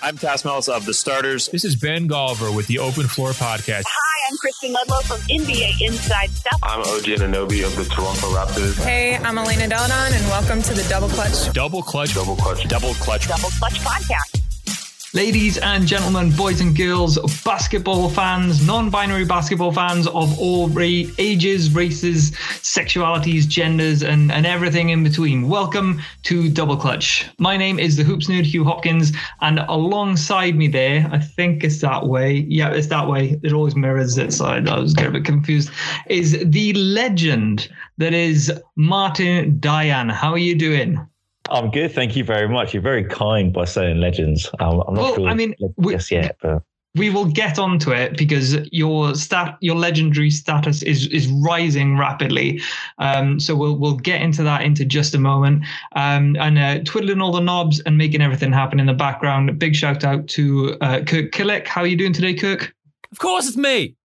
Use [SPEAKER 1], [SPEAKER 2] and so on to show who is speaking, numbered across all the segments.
[SPEAKER 1] I'm Tass Mellis of The Starters.
[SPEAKER 2] This is Ben Golliver with the Open Floor Podcast.
[SPEAKER 3] Hi, I'm Kristen Ludlow from NBA Inside Stuff.
[SPEAKER 4] I'm OG Anunoby of the Toronto Raptors.
[SPEAKER 5] Hey, I'm Elena Deladon, and welcome to the Double Clutch.
[SPEAKER 2] Double Clutch.
[SPEAKER 1] Double Clutch.
[SPEAKER 3] Double Clutch Podcast.
[SPEAKER 6] Ladies and gentlemen, boys and girls, basketball fans, non-binary basketball fans of all ages, races, sexualities, genders, and everything in between. Welcome to Double Clutch. My name is the Hoops Nerd, Hugh Hopkins, and alongside me there, I think it's that way. Yeah, it's that way. It always mirrors it, so I was getting a bit confused, is the legend that is Martin Dayan. How are you doing?
[SPEAKER 7] I'm good, thank you very much. You're very kind by saying legends. I'm not sure.
[SPEAKER 6] I mean,
[SPEAKER 7] just yet, but
[SPEAKER 6] we will get onto it because your legendary status is rising rapidly. So we'll get into that into just a moment. And twiddling all the knobs and making everything happen in the background. Big shout out to Kirk Killick. How are you doing today, Kirk?
[SPEAKER 2] Of course, it's me.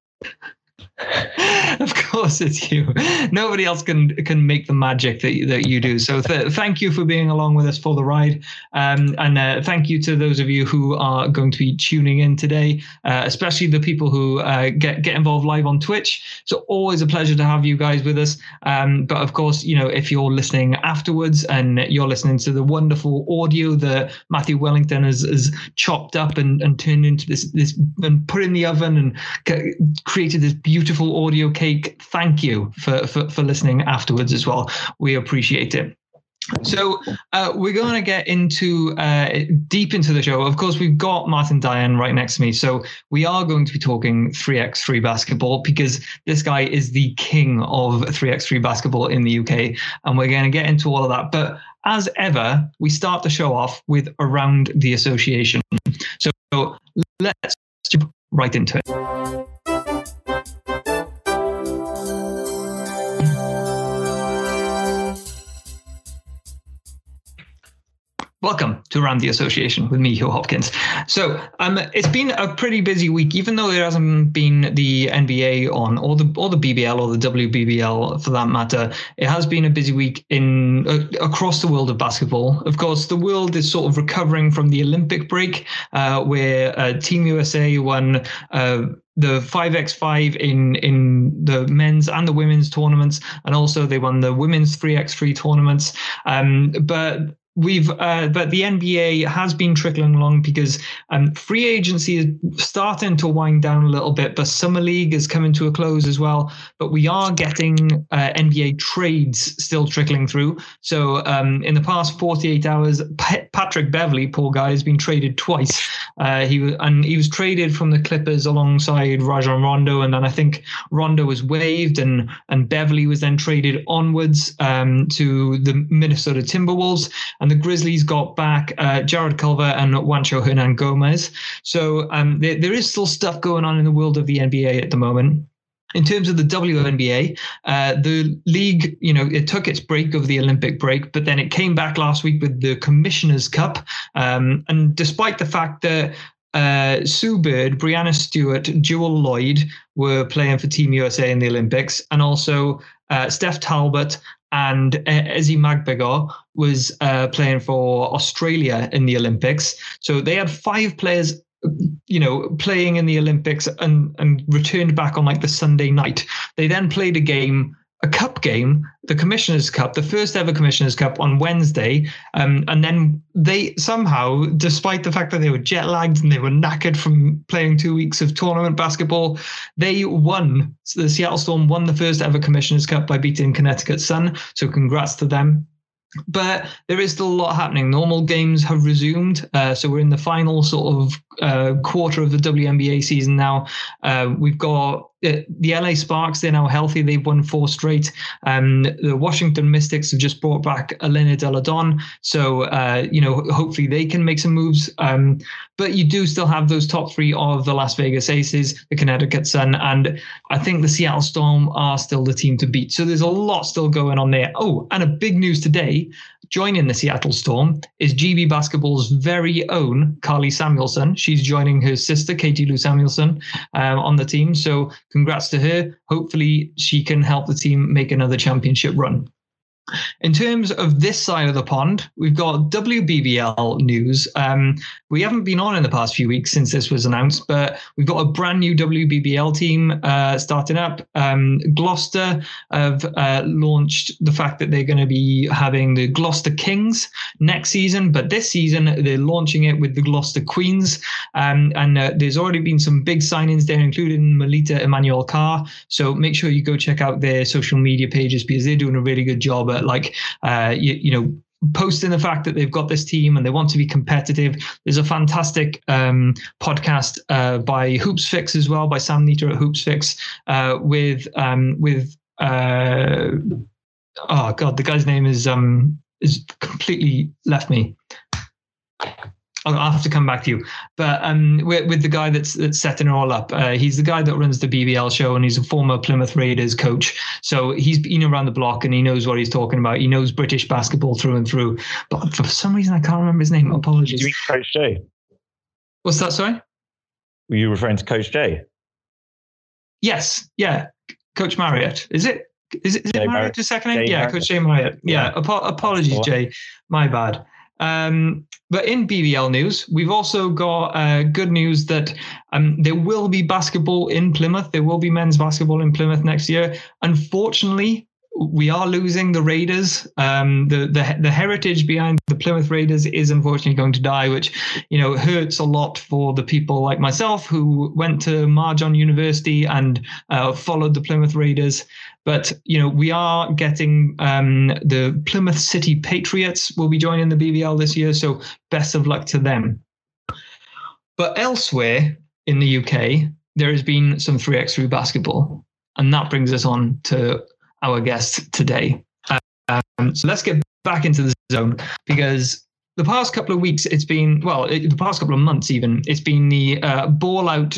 [SPEAKER 6] Of course it's you. Nobody else can make the magic that you do. So thank you for being along with us for the ride. And thank you to those of you who are going to be tuning in today, especially the people who get involved live on Twitch. So always a pleasure to have you guys with us. But of course, you know, if you're listening afterwards and you're listening to the wonderful audio that Matthew Wellington has chopped up and turned into this and put in the oven and created this beautiful audio cake. Thank you for listening afterwards as well. We appreciate it. So we're going to get into deep into the show. Of course, we've got Martin Dayan right next to me. So we are going to be talking 3x3 basketball because this guy is the king of 3x3 basketball in the UK. And we're going to get into all of that. But as ever, we start the show off with Around the Association. So let's jump right into it. Welcome to Around the Association with me, Hugh Hopkins. So it's been a pretty busy week, even though there hasn't been the NBA on, or the BBL or the WBBL for that matter. It has been a busy week across the world of basketball. Of course, the world is sort of recovering from the Olympic break, where Team USA won the 5x5 in the men's and the women's tournaments, and also they won the women's 3x3 tournaments. But the NBA has been trickling along because free agency is starting to wind down a little bit, but Summer League is coming to a close as well. But we are getting NBA trades still trickling through. So in the past 48 hours, Patrick Beverley, poor guy, has been traded twice. He was traded from the Clippers alongside Rajon Rondo, and then I think Rondo was waived, and Beverley was then traded onwards to the Minnesota Timberwolves. And the Grizzlies got back Jared Culver and Juancho Hernan-Gomez. So there is still stuff going on in the world of the NBA at the moment. In terms of the WNBA, the league, you know, it took its break of the Olympic break, but then it came back last week with the Commissioner's Cup. And despite the fact that Sue Bird, Brianna Stewart, Jewel Lloyd were playing for Team USA in the Olympics, and also Steph Talbot and Ezi Magbegor was playing for Australia in the Olympics. So they had 5 players, you know, playing in the Olympics and returned back on like the Sunday night. They then played a cup game, the Commissioner's Cup, the first ever Commissioner's Cup on Wednesday. And then they somehow, despite the fact that they were jet lagged and they were knackered from playing 2 weeks of tournament basketball, they won. So the Seattle Storm won the first ever Commissioner's Cup by beating Connecticut Sun. So congrats to them. But there is still a lot happening. Normal games have resumed. So we're in the final sort of quarter of the WNBA season now. We've got the LA Sparks. They're now healthy. They've won 4 straight. The Washington Mystics have just brought back Elena Deladon. So, hopefully they can make some moves. But you do still have those top 3 of the Las Vegas Aces, the Connecticut Sun, and I think the Seattle Storm are still the team to beat. So there's a lot still going on there. Oh, and a big news today, joining the Seattle Storm is GB Basketball's very own Carly Samuelson. She's joining her sister, Katie Lou Samuelson, on the team. So congrats to her. Hopefully she can help the team make another championship run. In terms of this side of the pond, we've got WBBL news. We haven't been on in the past few weeks since this was announced, but we've got a brand new WBBL team starting up. Gloucester have launched the fact that they're going to be having the Gloucester Kings next season, but this season they're launching it with the Gloucester Queens. And there's already been some big signings there, including Melita Emmanuel Carr. So make sure you go check out their social media pages because they're doing a really good job at posting the fact that they've got this team and they want to be competitive. There's a fantastic podcast by Hoops Fix as well, by Sam Neater at Hoops Fix, with oh god, the guy's name is completely left me. I'll have to come back to you. But with the guy that's setting it all up, he's the guy that runs the BBL show, and he's a former Plymouth Raiders coach. So he's been around the block and he knows what he's talking about. He knows British basketball through and through. But for some reason, I can't remember his name. Apologies.
[SPEAKER 7] You mean Coach J?
[SPEAKER 6] What's that, sorry?
[SPEAKER 7] Were you referring to Coach J?
[SPEAKER 6] Yes. Yeah. Coach Marriott. Is it Marriott your second name? Yeah,
[SPEAKER 7] Marriott.
[SPEAKER 6] Coach Jay Marriott. Yeah. Apologies, Jay. My bad. But in BBL news, we've also got good news that there will be basketball in Plymouth. There will be men's basketball in Plymouth next year. Unfortunately, we are losing the Raiders. The heritage behind the Plymouth Raiders is unfortunately going to die, which, hurts a lot for the people like myself who went to Marjon University and followed the Plymouth Raiders. But, we are getting the Plymouth City Patriots will be joining the BBL this year. So best of luck to them. But elsewhere in the UK, there has been some 3x3 basketball. And that brings us on to our guest today. So let's get back into the zone, because the past couple of weeks, the past couple of months even, it's been the Ball Out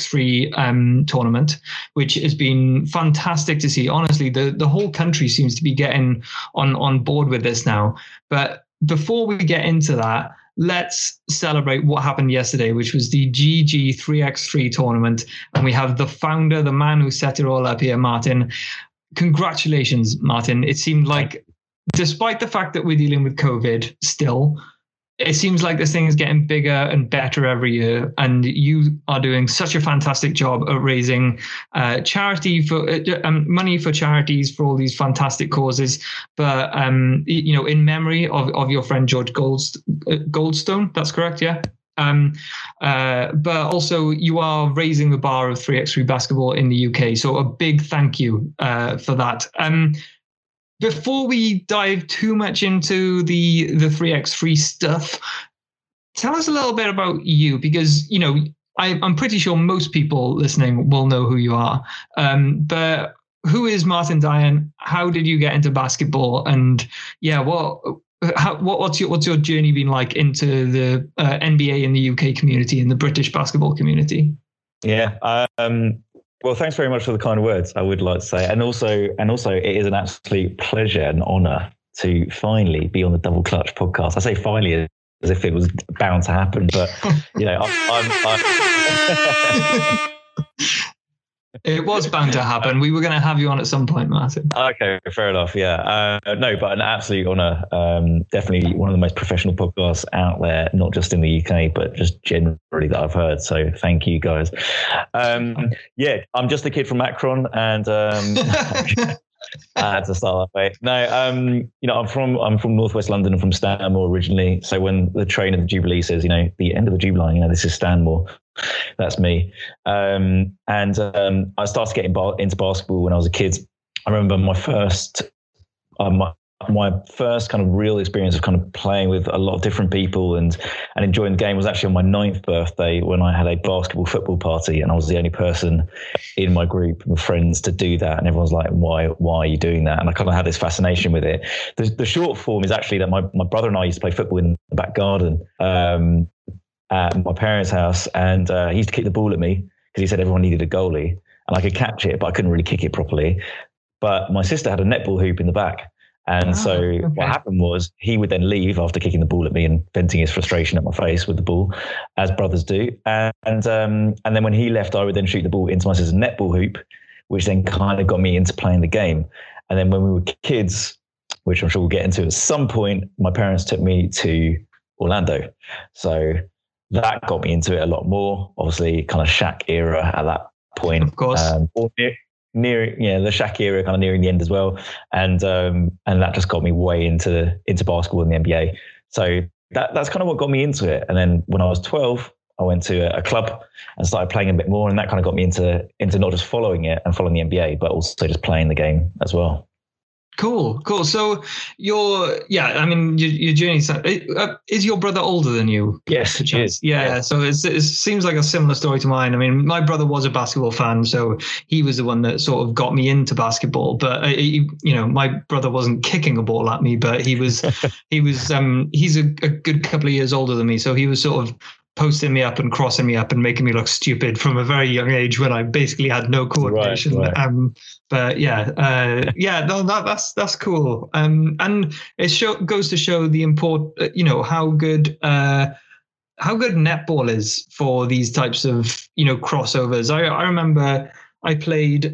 [SPEAKER 6] 3x3 tournament, which has been fantastic to see. Honestly, the whole country seems to be getting on board with this now. But before we get into that, let's celebrate what happened yesterday, which was the GG 3x3 tournament. And we have the founder, the man who set it all up here, Martin. Congratulations, Martin. It seemed like, despite the fact that we're dealing with COVID still, it seems like this thing is getting bigger and better every year. And you are doing such a fantastic job at raising charity for money for charities for all these fantastic causes. But, in memory of your friend George Goldstone, that's correct, yeah? But also you are raising the bar of 3x3 basketball in the UK. So a big thank you for that. Before we dive too much into the 3x3 stuff, tell us a little bit about you, because, I'm pretty sure most people listening will know who you are. But who is Martin Dyan? How did you get into basketball? And what's your journey been like into the NBA in the UK community and the British basketball community?
[SPEAKER 7] Yeah. Well, thanks very much for the kind words, I would like to say. And also it is an absolute pleasure and honor to finally be on the Double Clutch podcast. I say finally as if it was bound to happen, but I'm
[SPEAKER 6] It was bound to happen. We were going to have you on at some point, Martin.
[SPEAKER 7] Okay, fair enough. Yeah. No, but an absolute honour. Definitely one of the most professional podcasts out there, not just in the UK, but just generally that I've heard. So thank you, guys. Yeah, I'm just a kid from Macron, and I had to start that way. No, I'm from Northwest London and from Stanmore originally. So when the train of the Jubilee says, the end of the Jubilee line, this is Stanmore. That's me. And I started getting into basketball when I was a kid. I remember my first kind of real experience of kind of playing with a lot of different people and enjoying the game was actually on my 9th birthday, when I had a basketball football party, and I was the only person in my group of friends to do that. And everyone's like, why are you doing that? And I kind of had this fascination with it. The short form is actually that my brother and I used to play football in the back garden at my parents' house, and he used to kick the ball at me because he said everyone needed a goalie, and I could catch it, but I couldn't really kick it properly. But my sister had a netball hoop in the back. And what happened was he would then leave after kicking the ball at me and venting his frustration at my face with the ball, as brothers do. And then when he left, I would then shoot the ball into my sister's netball hoop, which then kind of got me into playing the game. And then when we were kids, which I'm sure we'll get into at some point, my parents took me to Orlando. So that got me into it a lot more. Obviously, kind of Shaq era at that point.
[SPEAKER 6] Of course.
[SPEAKER 7] Nearing the Shaq era, kind of nearing the end as well. And that just got me way into basketball and the NBA. So that's kind of what got me into it. And then when I was 12, I went to a club and started playing a bit more. And that kind of got me into not just following it and following the NBA, but also just playing the game as well.
[SPEAKER 6] Cool. So your journey, is your brother older than you?
[SPEAKER 7] Yes, it is.
[SPEAKER 6] Yeah. So it seems like a similar story to mine. I mean, my brother was a basketball fan, so he was the one that sort of got me into basketball. But my brother wasn't kicking a ball at me, but he's a good couple of years older than me, so he was sort of posting me up and crossing me up and making me look stupid from a very young age when I basically had no coordination.
[SPEAKER 7] Right.
[SPEAKER 6] But that's cool. And it goes to show the how good netball is for these types of crossovers. I remember I played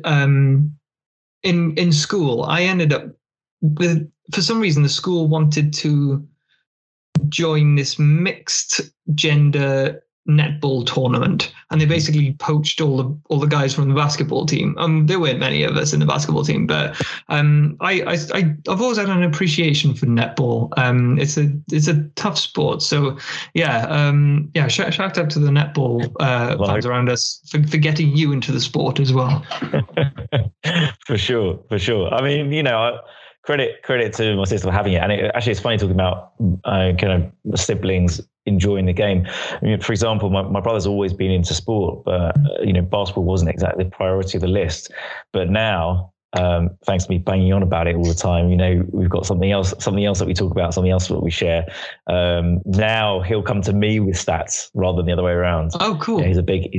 [SPEAKER 6] in school. I ended up for some reason the school wanted to join this mixed gender netball tournament, and they basically poached all the guys from the basketball team. There weren't many of us in the basketball team, but I've always had an appreciation for netball. It's a tough sport, so shout out to the netball fans around us for getting you into the sport as well.
[SPEAKER 7] For sure. I mean, credit to my sister for having it. And it's funny talking about kind of siblings enjoying the game. I mean, for example, my brother's always been into sport, but basketball wasn't exactly the priority of the list. But now, thanks to me banging on about it all the time, we've got something else that we talk about, something else that we share. Now he'll come to me with stats rather than the other way around.
[SPEAKER 6] Oh, cool.
[SPEAKER 7] Yeah, he's a big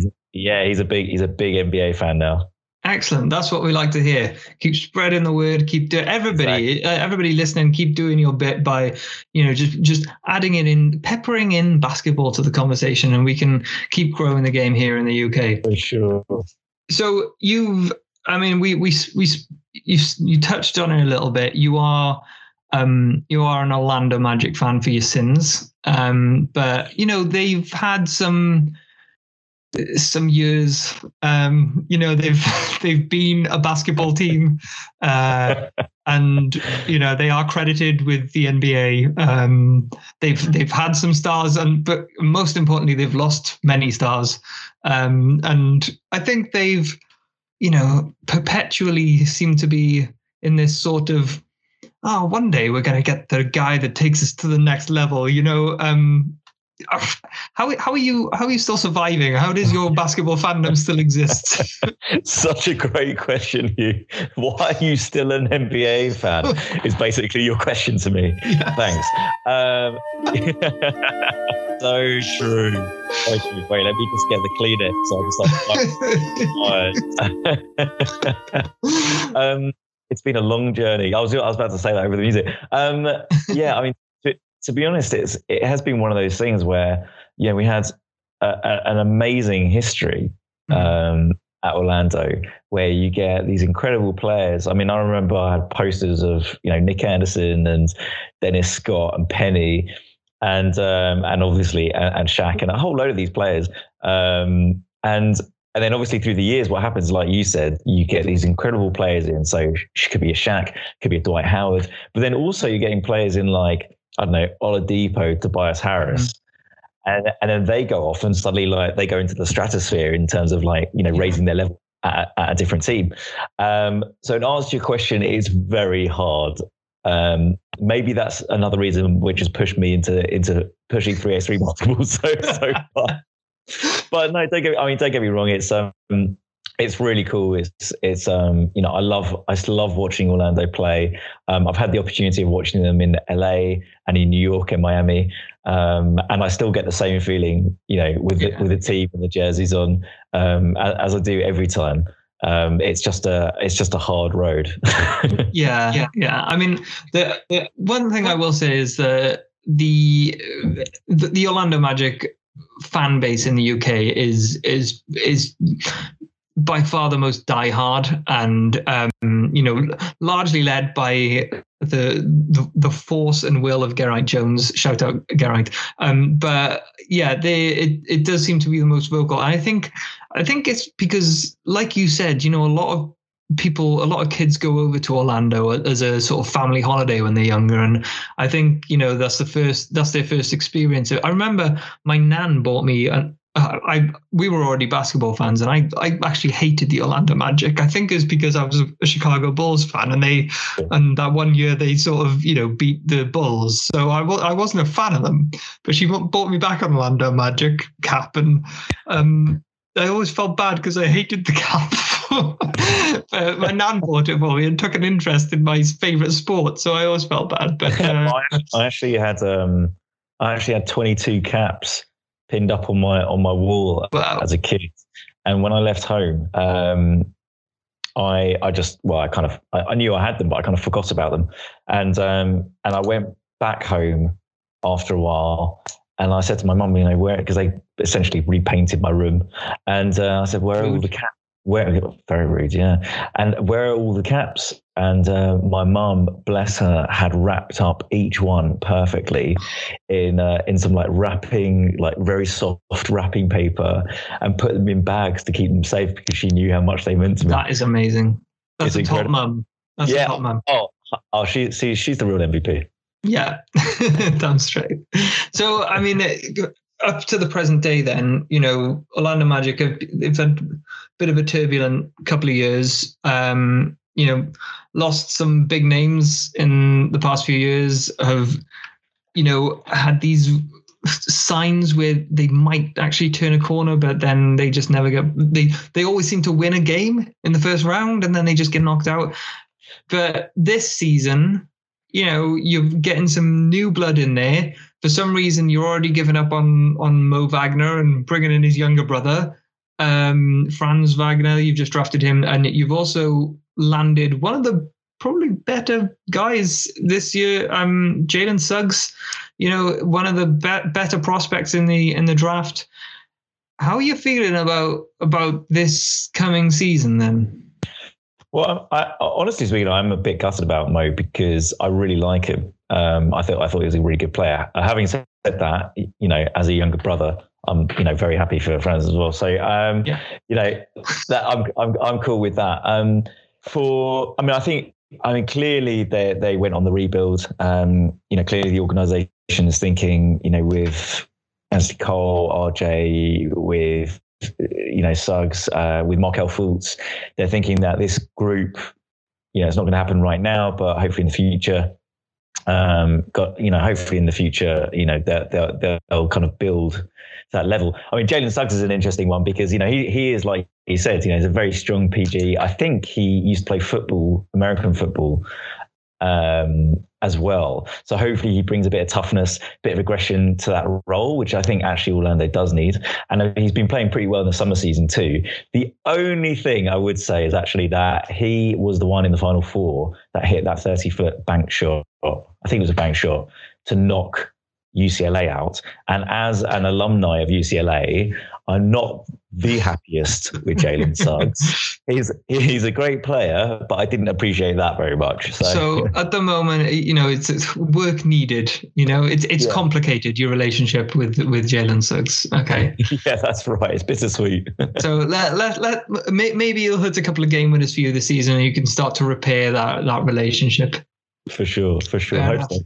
[SPEAKER 7] NBA fan now.
[SPEAKER 6] Excellent. That's what we like to hear. Keep spreading the word. Keep doing everybody listening. Keep doing your bit by, just adding it in, peppering in basketball to the conversation, and we can keep growing the game here in the UK.
[SPEAKER 7] For sure.
[SPEAKER 6] So you touched on it a little bit. You are an Orlando Magic fan for your sins, but they've had some years, they've been a basketball team, and they are credited with the NBA. They've had some stars, but most importantly, they've lost many stars. And I think they've, perpetually seem to be in this sort of, one day we're going to get the guy that takes us to the next level. How are you still surviving? How does your basketball fandom still exist?
[SPEAKER 7] Such a great question, Hugh. Why are you still an NBA fan? Is basically your question to me. Yes. Thanks. So true. Wait, let me just get the Kleenex. So it's been a long journey. I was about to say that over the music. I mean, to be honest, it has been one of those things where, we had an amazing history at Orlando, where you get these incredible players. I mean, I remember I had posters of, Nick Anderson and Dennis Scott and Penny and obviously and Shaq and a whole load of these players. And then obviously through the years, what happens, like you said, you get these incredible players in. So it could be a Shaq, could be a Dwight Howard, but then also you're getting players in like, I don't know, Oladipo, Tobias Harris. And then they go off and suddenly they go into the stratosphere in terms of raising their level at a different team. So in answer to your question, it's very hard. Maybe that's another reason which has pushed me into pushing 3x3 basketball so far. But no, don't get me wrong. It's really cool. I still love watching Orlando play. I've had the opportunity of watching them in LA and in New York and Miami. And I still get the same feeling, with the team and the jerseys on, as I do every time. It's just a hard road.
[SPEAKER 6] Yeah. I mean, the one thing I will say is that the Orlando Magic fan base in the UK is by far the most diehard, and largely led by the force and will of Geraint Jones. Shout out Geraint. But yeah, it does seem to be the most vocal. And I think it's because, like you said, a lot of kids go over to Orlando as a sort of family holiday when they're younger, and I think that's their first experience. I remember my nan bought me we were already basketball fans, and I actually hated the Orlando Magic. I think it's because I was a Chicago Bulls fan, and that one year they sort of beat the Bulls, so I wasn't a fan of them. But she bought me back an Orlando Magic cap, and I always felt bad because I hated the cap. My nan bought it for me and took an interest in my favorite sport, so I always felt bad. But
[SPEAKER 7] I actually had 22 caps pinned up on my wall as a kid, and when I left home, I knew I had them, but I kind of forgot about them, and I went back home after a while, and I said to my mum, where, because they essentially repainted my room, and I said, where are all the caps? Very rude, yeah. And where are all the caps? And my mum, bless her, had wrapped up each one perfectly in some wrapping, very soft wrapping paper, and put them in bags to keep them safe because she knew how much they meant to me.
[SPEAKER 6] That is amazing. That's a top mum. That's a top mum.
[SPEAKER 7] Oh, she's the real MVP.
[SPEAKER 6] Yeah, damn straight. So, I mean, up to the present day, then, Orlando Magic they've had a bit of a turbulent couple of years. Lost some big names in the past few years. Have had these signs where they might actually turn a corner, but then they just never get. They always seem to win a game in the first round, and then they just get knocked out. But this season, you're getting some new blood in there. For some reason, you're already giving up on Mo Wagner and bringing in his younger brother, Franz Wagner. You've just drafted him, and you've also landed one of the probably better guys this year, Jalen Suggs. One of the better prospects in the draft. How are you feeling about this coming season then?
[SPEAKER 7] Well, honestly speaking, I'm a bit gutted about Mo because I really like him. I thought he was a really good player. Having said that, as a younger brother, I'm very happy for Franz as well. So that I'm cool with that. I think clearly they went on the rebuild. Clearly the organisation is thinking, with Anthony Cole, RJ, with Suggs, with Markelle Fultz, they're thinking that this group, it's not going to happen right now, but hopefully in the future, hopefully in the future, they'll kind of build that level. I mean, Jalen Suggs is an interesting one because, he is, like he said, he's a very strong PG. I think he used to play football, American football, as well. So hopefully he brings a bit of toughness, bit of aggression to that role, which I think actually Orlando does need. And he's been playing pretty well in the summer season too. The only thing I would say is actually that he was the one in the Final Four that hit that 30-foot bank shot. I think it was a bank shot to knock UCLA out. And as an alumni of UCLA, I'm not the happiest with Jalen Suggs. He's a great player, but I didn't appreciate that very much.
[SPEAKER 6] So at the moment, it's work needed. It's complicated, your relationship with Jalen Suggs. Okay.
[SPEAKER 7] Yeah, that's right. It's bittersweet. So
[SPEAKER 6] maybe he'll hit a couple of game winners for you this season, and you can start to repair that relationship.
[SPEAKER 7] For sure. Hope so.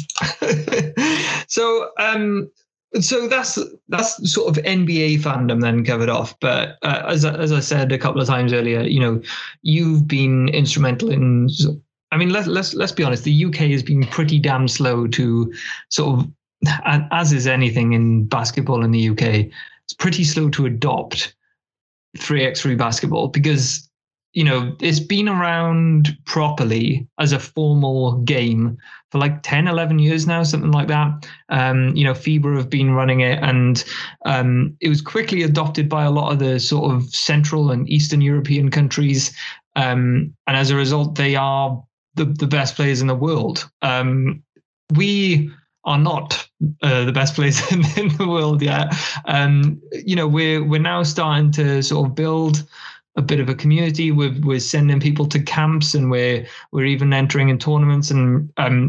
[SPEAKER 6] So that's sort of NBA fandom then covered off. But as I said a couple of times earlier, you've been instrumental in. I mean, let's be honest. The UK has been pretty damn slow to sort of, as is anything in basketball in the UK, it's pretty slow to adopt 3x3 basketball because it's been around properly as a formal game for like 10, 11 years now, something like that. FIBA have been running it, and it was quickly adopted by a lot of the sort of Central and Eastern European countries. And as a result, they are the best players in the world. We are not the best players in the world yet. We're now starting to sort of build a bit of a community. We're sending people to camps, and we're even entering in tournaments. And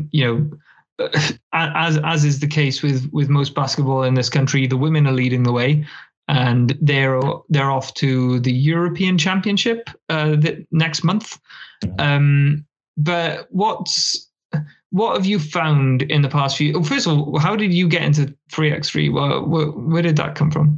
[SPEAKER 6] as is the case with most basketball in this country, the women are leading the way, and they're off to the European Championship next month. But what have you found in the past few? First of all, how did you get into 3x3? Where did that come from?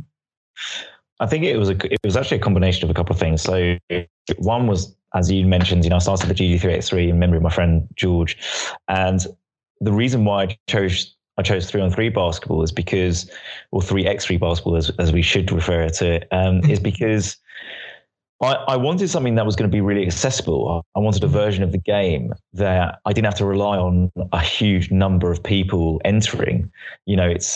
[SPEAKER 7] I think it was actually a combination of a couple of things. So one was, as you mentioned, I started the GD3x3 in memory of my friend George, and the reason why I chose 3-on-3 basketball is because, or 3x3 basketball as we should refer to it, is because I wanted something that was going to be really accessible. I wanted a version of the game that I didn't have to rely on a huge number of people entering. It's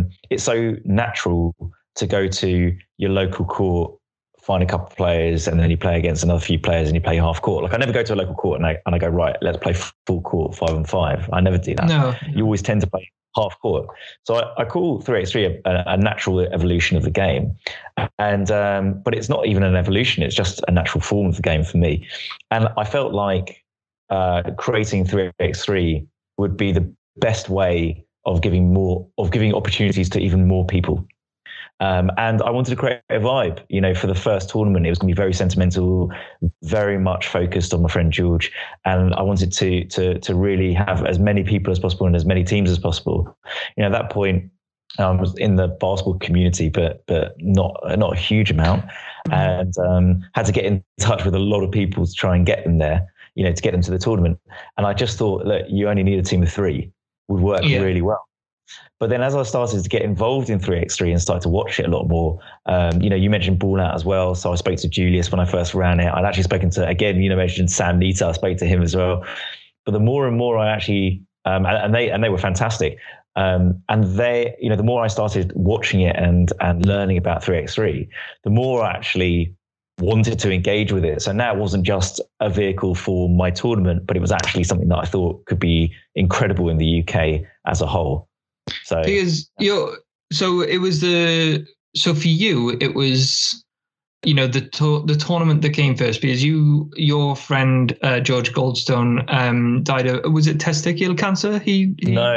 [SPEAKER 7] so natural to go to your local court, find a couple of players, and then you play against another few players and you play half court. Like, I never go to a local court and I go, right, let's play full court 5-on-5. I never do that.
[SPEAKER 6] No.
[SPEAKER 7] You always tend to play half court. So I call 3x3 a natural evolution of the game. And but it's not even an evolution, it's just a natural form of the game for me. And I felt like creating 3x3 would be the best way of giving opportunities to even more people. And I wanted to create a vibe, for the first tournament. It was going to be very sentimental, very much focused on my friend George. And I wanted to really have as many people as possible and as many teams as possible. At that point, I was in the basketball community, but not a huge amount, and had to get in touch with a lot of people to try and get them there, to get them to the tournament. And I just thought, look, you only need a team of 3 would work really well. But then as I started to get involved in 3x3 and started to watch it a lot more, you mentioned Ball Out as well. So I spoke to Julius when I first ran it. I'd actually spoken to, again, mentioned Sam Nita. I spoke to him as well. But the more and more I actually, and they were fantastic. And they, the more I started watching it and learning about 3x3, the more I actually wanted to engage with it. So now it wasn't just a vehicle for my tournament, but it was actually something that I thought could be incredible in the UK as a whole. So
[SPEAKER 6] because so for you it was the tournament that came first, because your friend George Goldstone died of, was it testicular cancer? He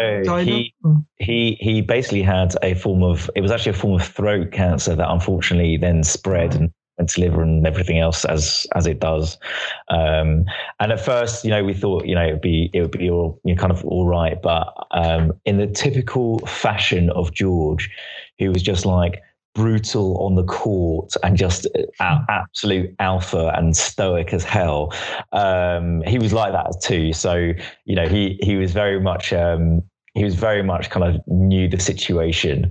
[SPEAKER 7] basically had it was actually a form of throat cancer that unfortunately then spread and went to liver and everything else as it does. And at first, we thought, it would be all, kind of all right. But in the typical fashion of George, who was just like brutal on the court and just absolute alpha and stoic as hell, he was like that too. So, he was very much kind of knew the situation.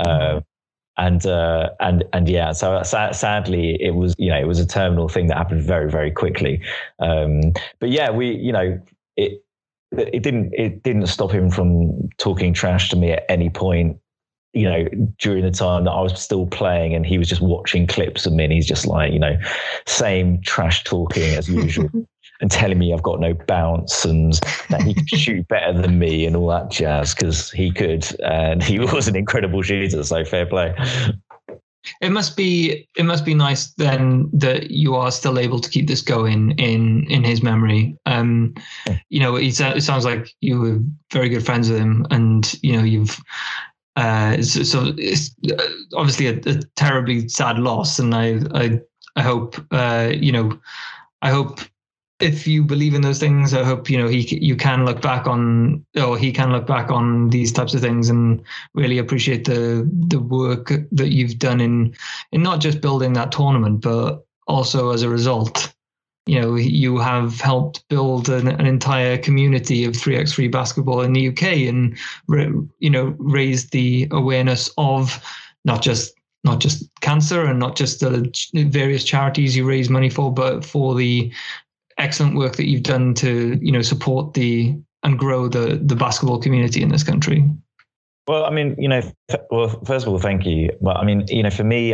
[SPEAKER 7] And yeah, so sadly, it was a terminal thing that happened very, very quickly. But yeah, it didn't stop him from talking trash to me at any point. During the time that I was still playing, and he was just watching clips of me, and he's just like, same trash talking as usual. And telling me I've got no bounce and that he could shoot better than me and all that jazz, because he could, and he was an incredible shooter. So fair play.
[SPEAKER 6] It must be nice then that you are still able to keep this going in his memory. It sounds like you were very good friends with him, and you've. So it's obviously a terribly sad loss, and I hope I hope. If you believe in those things, I hope he can look back on these types of things and really appreciate the work that you've done in not just building that tournament, but also as a result, you have helped build an entire community of 3x3 basketball in the UK, and raise the awareness of not just cancer and not just the various charities you raise money for, but for the excellent work that you've done to support and grow the basketball community in this country.
[SPEAKER 7] Well, I mean, first of all, thank you. But I mean, for me,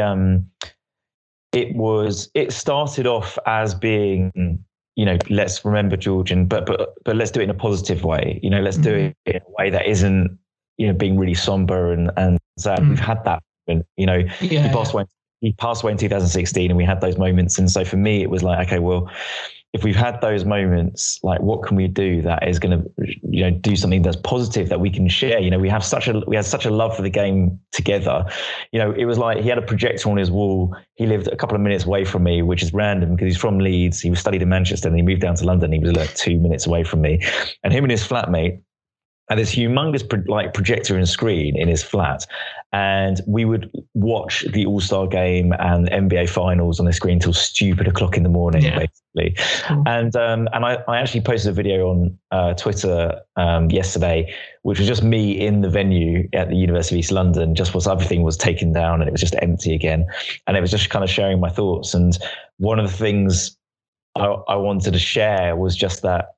[SPEAKER 7] it started off as being, let's remember George, but let's do it in a positive way. Let's do it in a way that isn't, being really somber and sad. We've had that, he passed away he passed away in 2016, and we had those moments. And so for me, it was like, okay, well, if we've had those moments, like, what can we do that is going to, do something that's positive that we can share? We had such a love for the game together. It was like he had a projector on his wall. He lived a couple of minutes away from me, which is random because he's from Leeds. He was studied in Manchester, and he moved down to London. He was like 2 minutes away from me, and him and his flatmate had this humongous projector and screen in his flat, and we would watch the All-Star game and NBA finals on the screen till stupid o'clock in the morning, basically. Cool. And I actually posted a video on Twitter yesterday, which was just me in the venue at the University of East London, just once everything was taken down and it was just empty again. And it was just kind of sharing my thoughts. And one of the things I wanted to share was just that,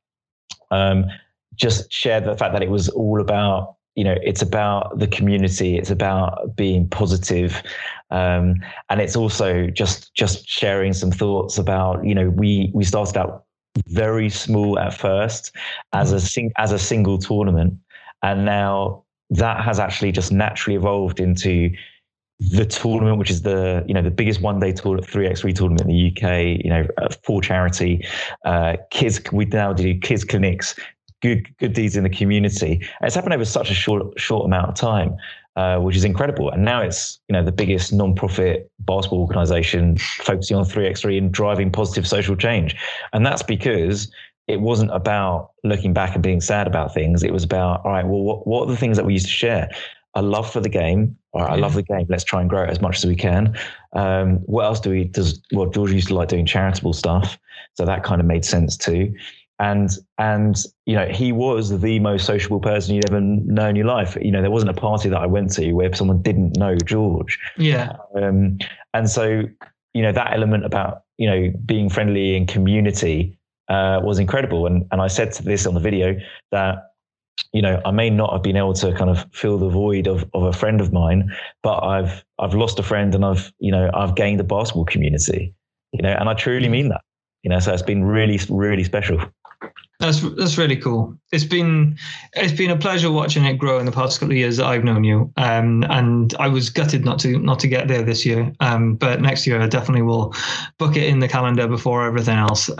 [SPEAKER 7] just share the fact that it was all about, it's about the community. It's about being positive. And it's also just sharing some thoughts about, we started out very small at first as a single tournament. And now that has actually just naturally evolved into the tournament, which is the biggest one-day tournament, 3x3 tournament in the UK, for charity. Kids, we now do kids clinics, good deeds in the community. And it's happened over such a short amount of time, which is incredible. And now it's, the biggest non-profit basketball organization focusing on 3x3 and driving positive social change. And that's because it wasn't about looking back and being sad about things. It was about, all right, well, what are the things that we used to share? A love for the game. All right, I love the game. Let's try and grow it as much as we can. What else George used to like doing charitable stuff. So that kind of made sense too. And he was the most sociable person you'd ever known in your life. There wasn't a party that I went to where someone didn't know George. Yeah. And so, that element about, being friendly and community was incredible. And I said to this on the video that, I may not have been able to kind of fill the void of a friend of mine, but I've lost a friend, and I've gained a basketball community, and I truly mean that, so it's been really, really special.
[SPEAKER 6] That's really cool. It's been a pleasure watching it grow in the past couple of years that I've known you. And I was gutted not to get there this year. But next year I definitely will book it in the calendar before everything else.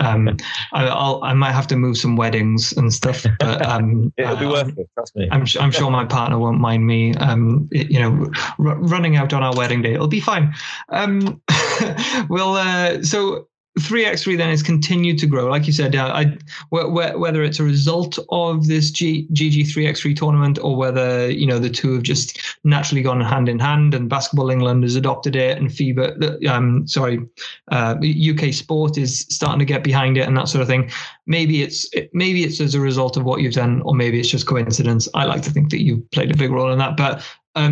[SPEAKER 6] I might have to move some weddings and stuff, but
[SPEAKER 7] it'll be worth it. Trust me.
[SPEAKER 6] I'm sure my partner won't mind me. Running out on our wedding day. It'll be fine. So 3x3 then has continued to grow, like you said. Whether it's a result of this GG3x3 tournament, or whether the two have just naturally gone hand in hand, and Basketball England has adopted it, and UK Sport is starting to get behind it, and that sort of thing. Maybe it's as a result of what you've done, or maybe it's just coincidence. I like to think that you played a big role in that, but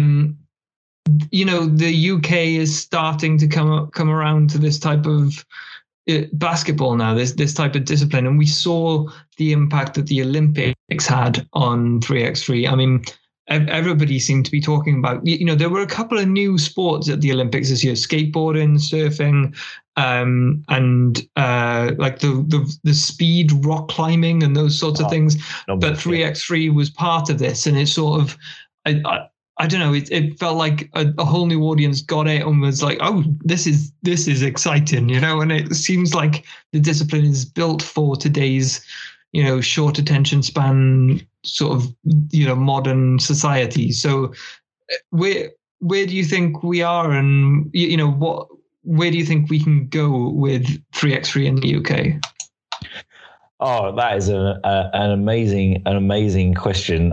[SPEAKER 6] the UK is starting to come around to this type of basketball now, this type of discipline. And we saw the impact that the Olympics had on 3x3. I mean, everybody seemed to be talking about, there were a couple of new sports at the Olympics this year: skateboarding, surfing, and like the speed rock climbing and those sorts of things. But 3x3 was part of this, and it sort of, I don't know. It felt like a whole new audience got it and was like, "Oh, this is exciting," And it seems like the discipline is built for today's, short attention span, sort of, modern society. So, where do you think we are, and where do you think we can go with 3x3 in the UK?
[SPEAKER 7] Oh, that is an amazing question.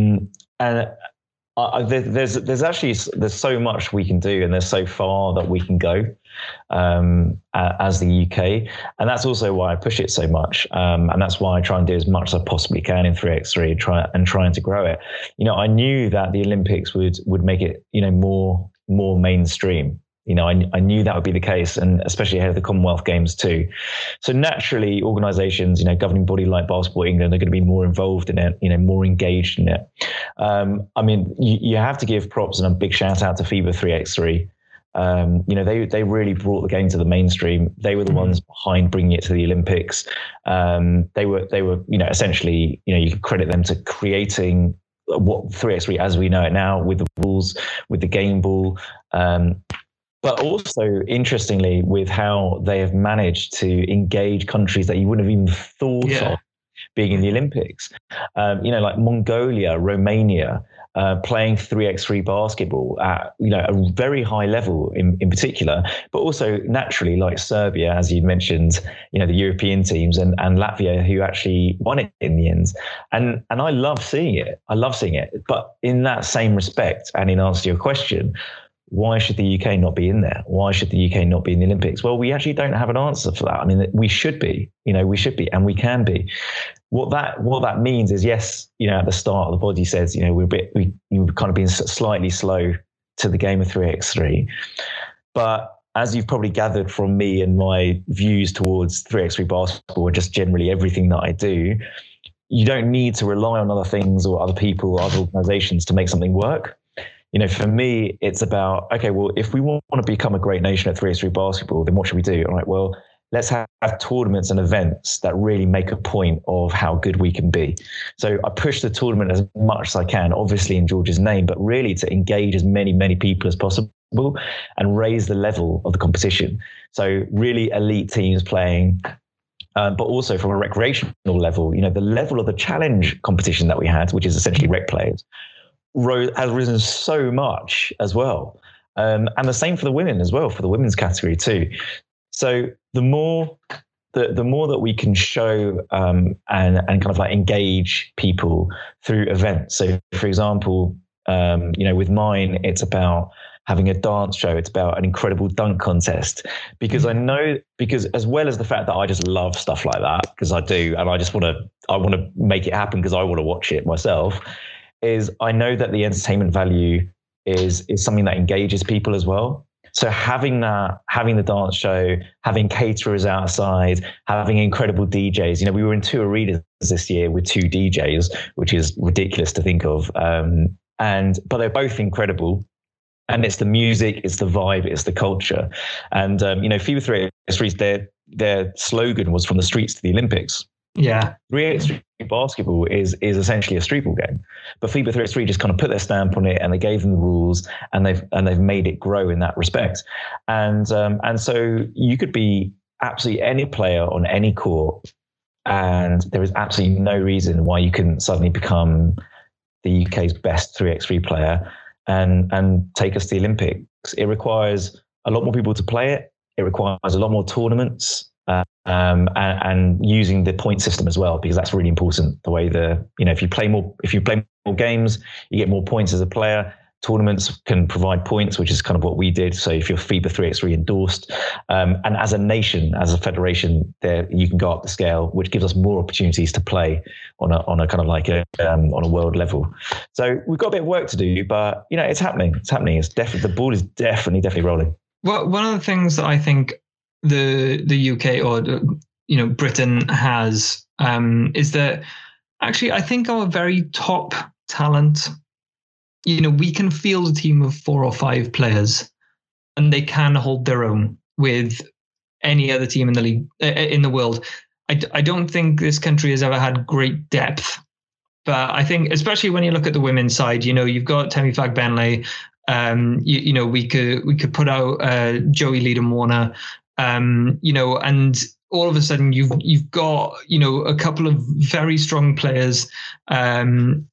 [SPEAKER 7] There's so much we can do, and there's so far that we can go as the UK, and that's also why I push it so much, and that's why I try and do as much as I possibly can in 3x3 trying to grow it. I knew that the Olympics would make it more mainstream. I knew that would be the case, and especially ahead of the Commonwealth Games too. So naturally, organisations, governing body like Basketball England are going to be more involved in it, more engaged in it. I mean, you have to give props and a big shout out to FIBA 3x3. They really brought the game to the mainstream. They were the ones behind bringing it to the Olympics. They were, essentially, you could credit them to creating what 3x3 as we know it now, with the rules, with the game ball. but also interestingly with how they have managed to engage countries that you wouldn't have even thought of being in the Olympics. Like Mongolia, Romania, playing 3x3 basketball at a very high level in particular, but also naturally like Serbia, as you mentioned, the European teams, and Latvia, who actually won it in the end. And I love seeing it. But in that same respect, and in answer to your question, why should the UK not be in there? Why should the UK not be in the Olympics? Well, we actually don't have an answer for that. I mean, we should be, and we can be. What that means is, yes, at the start, the body says, we've kind of been slightly slow to the game of 3x3. But as you've probably gathered from me and my views towards 3x3 basketball, and just generally everything that I do, you don't need to rely on other things or other people or other organizations to make something work. For me, it's about, okay, well, if we want to become a great nation at 3x3 basketball, then what should we do? All right, well, let's have tournaments and events that really make a point of how good we can be. So I push the tournament as much as I can, obviously in George's name, but really to engage as many people as possible and raise the level of the competition. So really elite teams playing, but also from a recreational level, the level of the challenge competition that we had, which is essentially rec players, has risen so much as well. And the same for the women as well, for the women's category too. So the more that we can show and kind of like engage people through events. So for example, with mine, it's about having a dance show. It's about an incredible dunk contest, because because as well as the fact that I just love stuff like that, because I do, and I want to make it happen because I want to watch it myself, is I know that the entertainment value is something that engages people as well. So having the dance show, having caterers outside, having incredible DJs. We were in 2 arenas this year with 2 DJs, which is ridiculous to think of. But they're both incredible. And it's the music, it's the vibe, it's the culture. And, FIBA 3x3's, their slogan was from the streets to the Olympics. Yeah. 3x3 basketball is essentially a street ball game, but FIBA 3x3 just kind of put their stamp on it, and they gave them the rules, and they've made it grow in that respect. And so you could be absolutely any player on any court, and there is absolutely no reason why you couldn't suddenly become the UK's best 3x3 player and take us to the Olympics. It requires a lot more people to play it. It requires a lot more tournaments. And using the point system as well, because that's really important. The way if you play more games, you get more points as a player. Tournaments can provide points, which is kind of what we did. So if you're FIBA 3x3 endorsed, and as a nation, as a federation, there you can go up the scale, which gives us more opportunities to play on a kind of like on a world level. So we've got a bit of work to do, but it's happening. It's happening. It's definitely, the ball is definitely rolling.
[SPEAKER 6] Well, one of the things that I think the UK or Britain has is that actually I think our very top talent, we can field a team of 4 or 5 players, and they can hold their own with any other team in the league in the world. I don't think this country has ever had great depth, but I think especially when you look at the women's side, you've got Temi Fagbenle. We could put out Joey Leedham-Warner. And all of a sudden you've got, a couple of very strong players, and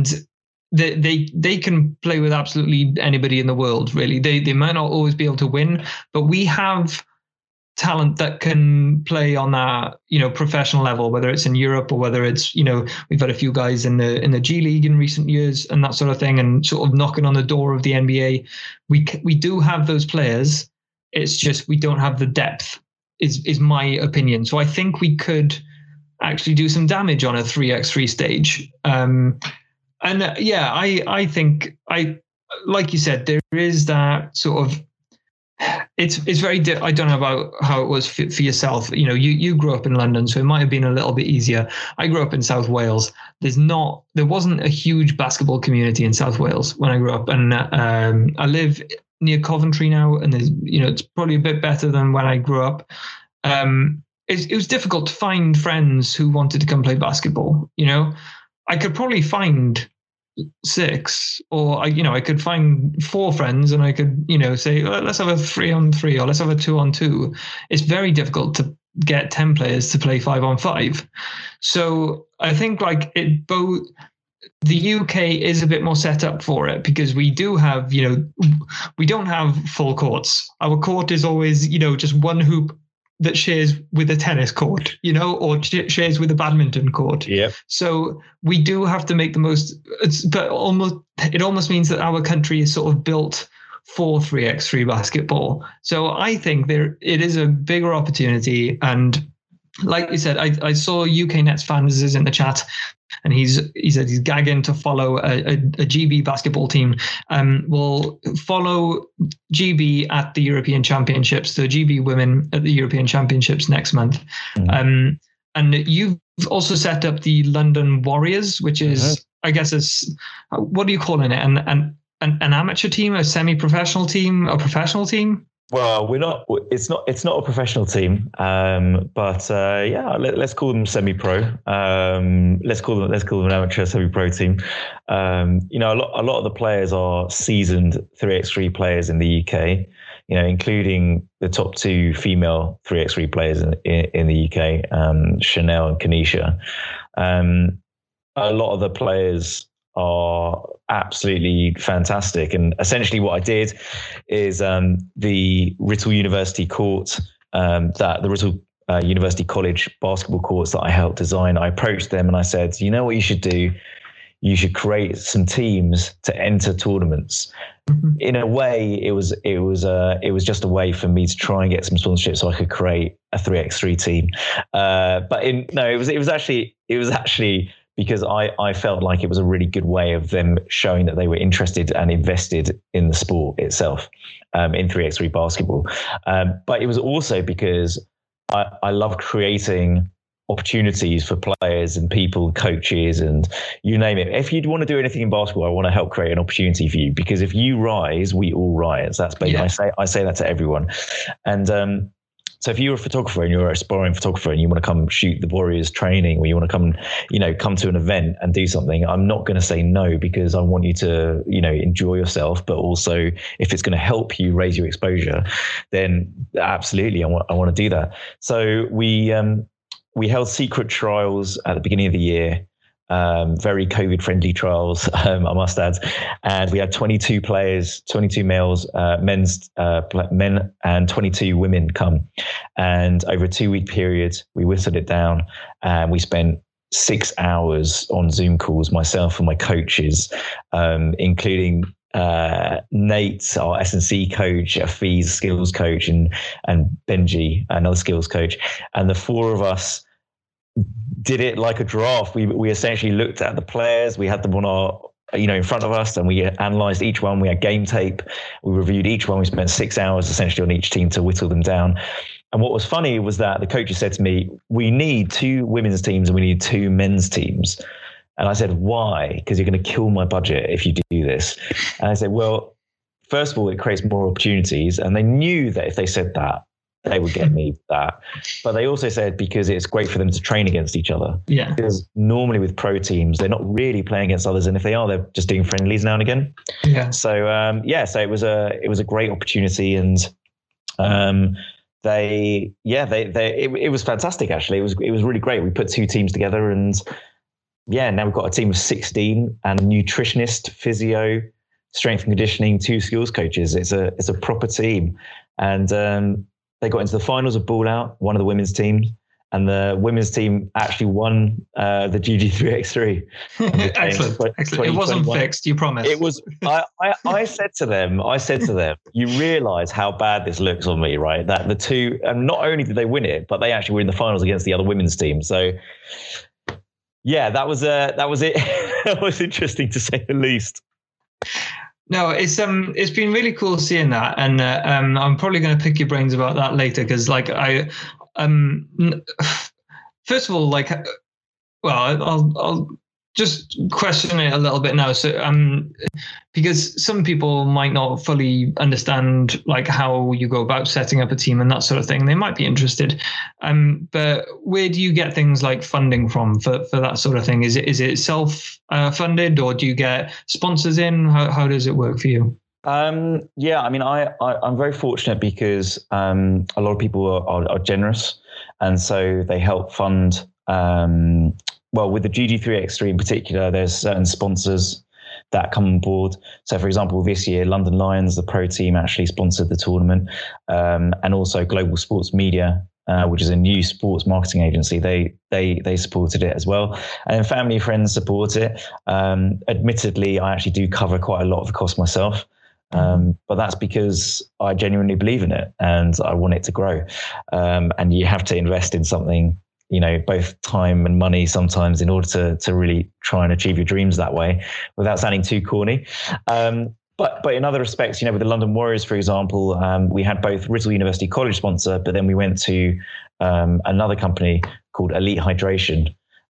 [SPEAKER 6] they can play with absolutely anybody in the world, really. They might not always be able to win, but we have talent that can play on that, professional level, whether it's in Europe or whether it's, we've had a few guys in the G League in recent years and that sort of thing, and sort of knocking on the door of the NBA. We do have those players. It's just we don't have the depth, is my opinion. So I think we could actually do some damage on a 3x3 stage. I think like you said, there is that sort of. It's very. I don't know about how it was for yourself. You grew up in London, so it might have been a little bit easier. I grew up in South Wales. There wasn't a huge basketball community in South Wales when I grew up, and I live near Coventry now, and there's, it's probably a bit better than when I grew up. It was difficult to find friends who wanted to come play basketball. I could probably find 6, or I could find 4 friends and I could say let's have a 3-on-3 or let's have a 2-on-2. It's very difficult to get 10 players to play 5-on-5. So I think both. The UK is a bit more set up for it because we do have, we don't have full courts. Our court is always, just one hoop that shares with a tennis court, or shares with a badminton court.
[SPEAKER 7] Yeah.
[SPEAKER 6] So we do have to make the most, but it almost means that our country is sort of built for 3x3 basketball. So I think it is a bigger opportunity. And like you said, I saw UK Nets fans is in the chat, and he said he's gagging to follow a GB basketball team. We'll follow GB at the European Championships, the GB women at the European Championships next month. Mm-hmm. And you've also set up the London Warriors, which is, I guess, what are you calling it? An amateur team, a semi-professional team, a professional team?
[SPEAKER 7] Well, we're not. It's not a professional team, but let's call them semi-pro. Let's call them an amateur semi-pro team. A lot of the players are seasoned 3x3 players in the UK. Including the top 2 female 3x3 players in the UK, Chanel and Kanisha. A lot of the players are absolutely fantastic. And essentially what I did is the Writtle University court, the Writtle University College basketball courts that I helped design, I approached them and I said, you know what you should do? You should create some teams to enter tournaments. Mm-hmm. In a way, it was just a way for me to try and get some sponsorship so I could create a 3x3 team. It was actually because I felt like it was a really good way of them showing that they were interested and invested in the sport itself, in 3x3 basketball. But it was also because I love creating opportunities for players and people, coaches, and you name it. If you'd want to do anything in basketball, I want to help create an opportunity for you, because if you rise, we all rise. That's basically, I say that to everyone. And so if you're a photographer and you're an aspiring photographer and you want to come shoot the Warriors training, or you want to come to an event and do something, I'm not going to say no, because I want you to, enjoy yourself. But also, if it's going to help you raise your exposure, then absolutely, I want to do that. So we held secret trials at the beginning of the year. Very COVID-friendly trials, I must add. And we had 22 players, 22 males, men and 22 women come. And over a 2-week period, we whittled it down, and we spent 6 hours on Zoom calls, myself and my coaches, including Nate, our S&C coach, Afiz, skills coach, and Benji, another skills coach. And the 4 of us did it like a draft. We essentially looked at the players. We had them on our, in front of us, and we analysed each one. We had game tape. We reviewed each one. We spent 6 hours essentially on each team to whittle them down. And what was funny was that the coaches said to me, we need 2 women's teams and we need 2 men's teams. And I said, why? Because you're going to kill my budget if you do this. And I said, well, first of all, it creates more opportunities. And they knew that if they said that, they would get me that. But they also said because it's great for them to train against each other. Yeah. Because normally with pro teams, they're not really playing against others. And if they are, they're just doing friendlies now and again. Yeah. So, so it was a great opportunity. And it was fantastic, actually. It was really great. We put 2 teams together, and now we've got a team of 16 and a nutritionist, physio, strength and conditioning, 2 skills coaches. It's a proper team. And they got into the finals of Ball Out, one of the women's teams, and the women's team actually won the GG3X3.
[SPEAKER 6] Excellent. It wasn't fixed, you promised.
[SPEAKER 7] It was. I said to them, you realise how bad this looks on me, right? That the 2, and not only did they win it, but they actually were in the finals against the other women's team. So, yeah, that was it. That was interesting, to say the least.
[SPEAKER 6] No, it's been really cool seeing that, and I'm probably going to pick your brains about that later, because first of all, I'll just question it a little bit now. So, because some people might not fully understand like how you go about setting up a team and that sort of thing. They might be interested. But where do you get things like funding from for that sort of thing? Is it self funded, or do you get sponsors in? How does it work for you?
[SPEAKER 7] Yeah, I mean, I'm very fortunate because a lot of people are generous, and so they help fund. Well, with the GG3X3 in particular, there's certain sponsors that come on board. So, for example, this year, London Lions, the pro team, actually sponsored the tournament, and also Global Sports Media, which is a new sports marketing agency. They supported it as well, and then family and friends support it. Admittedly, I actually do cover quite a lot of the cost myself. But that's because I genuinely believe in it and I want it to grow. And you have to invest in something, you know, both time and money sometimes in order to really try and achieve your dreams that way without sounding too corny. But in other respects, you know, with the London Warriors, for example, we had both Writtle University College sponsor, but then we went to another company called Elite Hydration,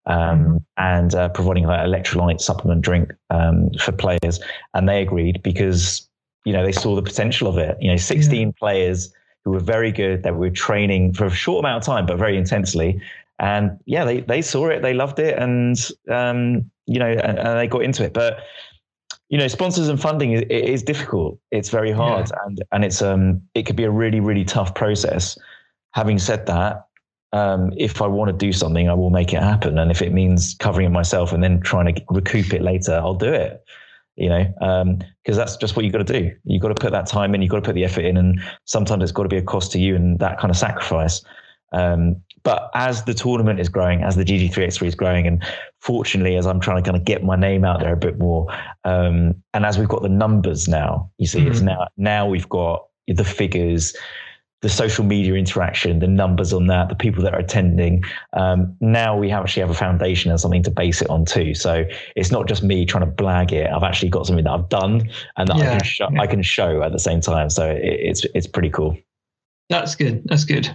[SPEAKER 7] and providing like electrolyte supplement drink for players. And they agreed because, you know, they saw the potential of it. You know, 16 players who were very good, that were training for a short amount of time, but very intensely. And yeah, they saw it, they loved it, and you know, and they got into it. But you know, sponsors and funding is difficult. It's very hard, and it's it could be a really, really tough process. Having said that, if I want to do something, I will make it happen, and if it means covering it myself and then trying to recoup it later, I'll do it. You know, because that's just what you got to do. You got to put that time in, you got to put the effort in, and sometimes it's got to be a cost to you and that kind of sacrifice. But as the tournament is growing, as the GG3X3 is growing, and fortunately, as I'm trying to kind of get my name out there a bit more, and as we've got the numbers now, you see, it's now we've got the figures, the social media interaction, the numbers on that, the people that are attending. Now we actually have a foundation and something to base it on too. So it's not just me trying to blag it. I've actually got something that I've done and that I can show at the same time. So it's pretty cool.
[SPEAKER 6] That's good. That's good.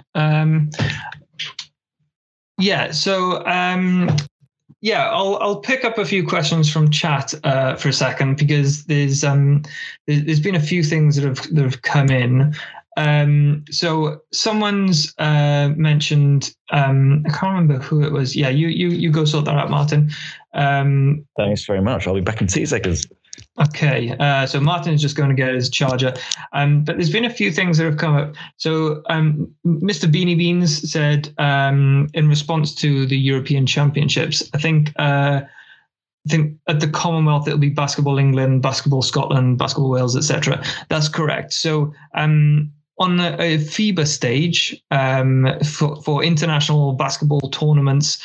[SPEAKER 6] I'll pick up a few questions from chat for a second, because there's been a few things that have come in. So someone's mentioned, I can't remember who it was. Yeah, you go sort that out, Martin.
[SPEAKER 7] Thanks very much. I'll be back in 2 seconds.
[SPEAKER 6] Okay, so Martin is just going to get his charger. But there's been a few things that have come up. So Mr. Beanie Beans said, in response to the European Championships, I think at the Commonwealth it'll be Basketball England, Basketball Scotland, Basketball Wales, etc. That's correct. So on the FIBA stage, for international basketball tournaments,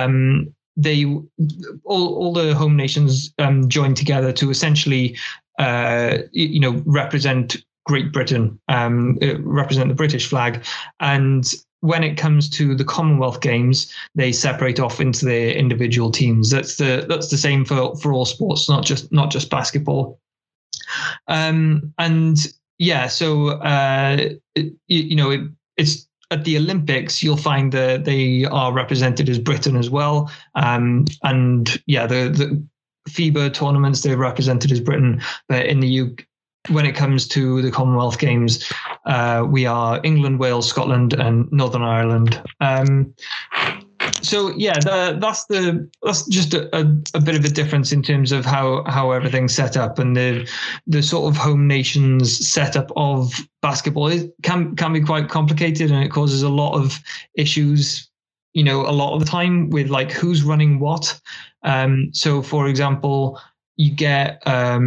[SPEAKER 6] all the home nations joined together to essentially, represent Great Britain, represent the British flag. And when it comes to the Commonwealth Games, they separate off into their individual teams. That's the same for all sports, not just basketball. It's at the Olympics, you'll find that they are represented as Britain as well. The FIBA tournaments, they're represented as Britain. But in the UK, when it comes to the Commonwealth Games, we are England, Wales, Scotland, and Northern Ireland. That's just a bit of a difference in terms of how everything's set up, and the sort of home nations setup of basketball. It can be quite complicated, and it causes a lot of issues, a lot of the time with like who's running what. So for example, you get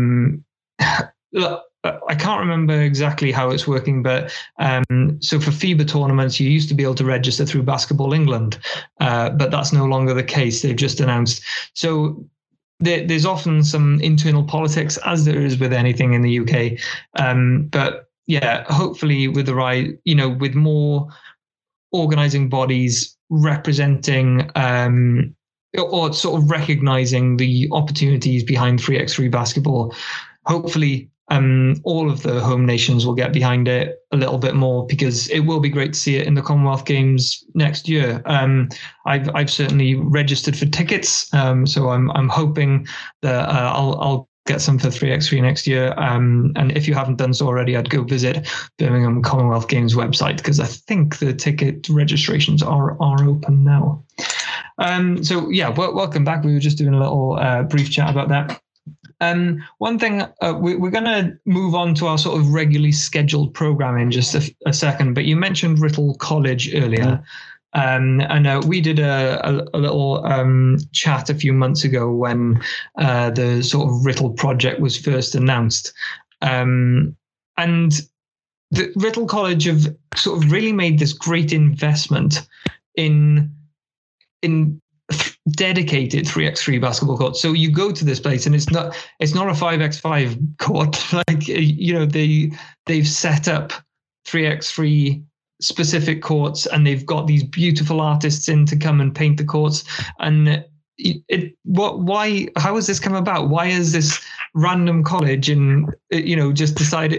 [SPEAKER 6] I can't remember exactly how it's working, but so for FIBA tournaments, you used to be able to register through Basketball England, but that's no longer the case. They've just announced. So there's often some internal politics, as there is with anything in the UK. But yeah, hopefully with the right, with more organising bodies representing or sort of recognising the opportunities behind 3x3 basketball, hopefully all of the home nations will get behind it a little bit more, because it will be great to see it in the Commonwealth Games next year. I've certainly registered for tickets, so I'm hoping that I'll get some for 3x3 next year. And if you haven't done so already, I'd go visit Birmingham Commonwealth Games website, because I think the ticket registrations are open now. So yeah, welcome back. We were just doing a little brief chat about that. One thing, we're going to move on to our sort of regularly scheduled program in just a second, but you mentioned Writtle College earlier. And we did a little chat a few months ago when the sort of Writtle project was first announced. And the Writtle College have sort of really made this great investment in dedicated 3x3 basketball courts. So you go to this place and it's not a 5x5 court. Like, you know, they've set up 3x3 specific courts, and they've got these beautiful artists in to come and paint the courts. And how has this come about? Why is this random college and just decided,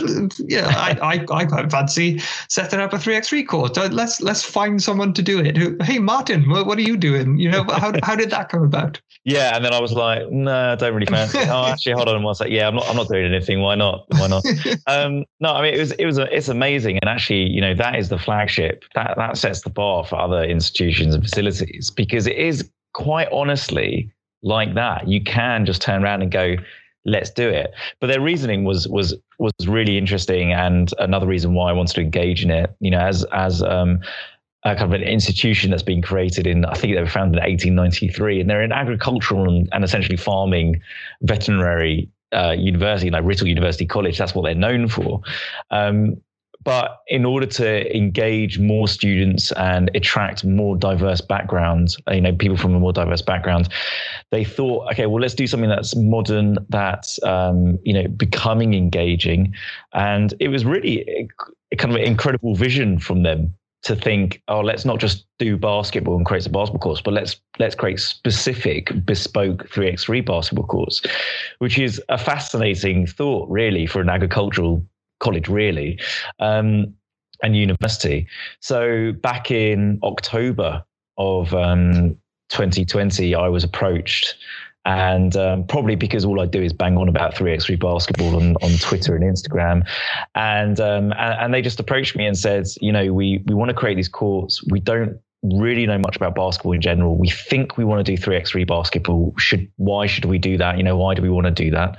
[SPEAKER 6] I quite fancy setting up a 3x3 court. Let's find someone to do it. Hey Martin, what are you doing? How did that come about?
[SPEAKER 7] Yeah, and then I was like, no, I don't really fancy. Oh, actually, hold on one sec. Yeah, I'm not doing anything. Why not? No, I mean, it's amazing, and actually, that is the flagship. That sets the bar for other institutions and facilities, because it is quite honestly like that. You can just turn around and go, let's do it. But their reasoning was really interesting, and another reason why I wanted to engage in it. As a kind of an institution that's been created I think they were founded in 1893, and they're an agricultural and essentially farming veterinary university, like Writtle University College. That's what they're known for. But in order to engage more students and attract more diverse backgrounds, people from a more diverse background, they thought, okay, well, let's do something that's modern, that's, becoming engaging. And it was really a kind of an incredible vision from them to think, oh, let's not just do basketball and create a basketball course, but let's create specific bespoke 3x3 basketball courts, which is a fascinating thought, really, for an agricultural college, really, and university. So back in October of 2020, I was approached, and probably because all I do is bang on about 3x3 basketball on Twitter and Instagram, and they just approached me and said, we want to create these courts. We don't really know much about basketball in general. We think we want to do 3x3 basketball. Why should we do that? Why do we want to do that?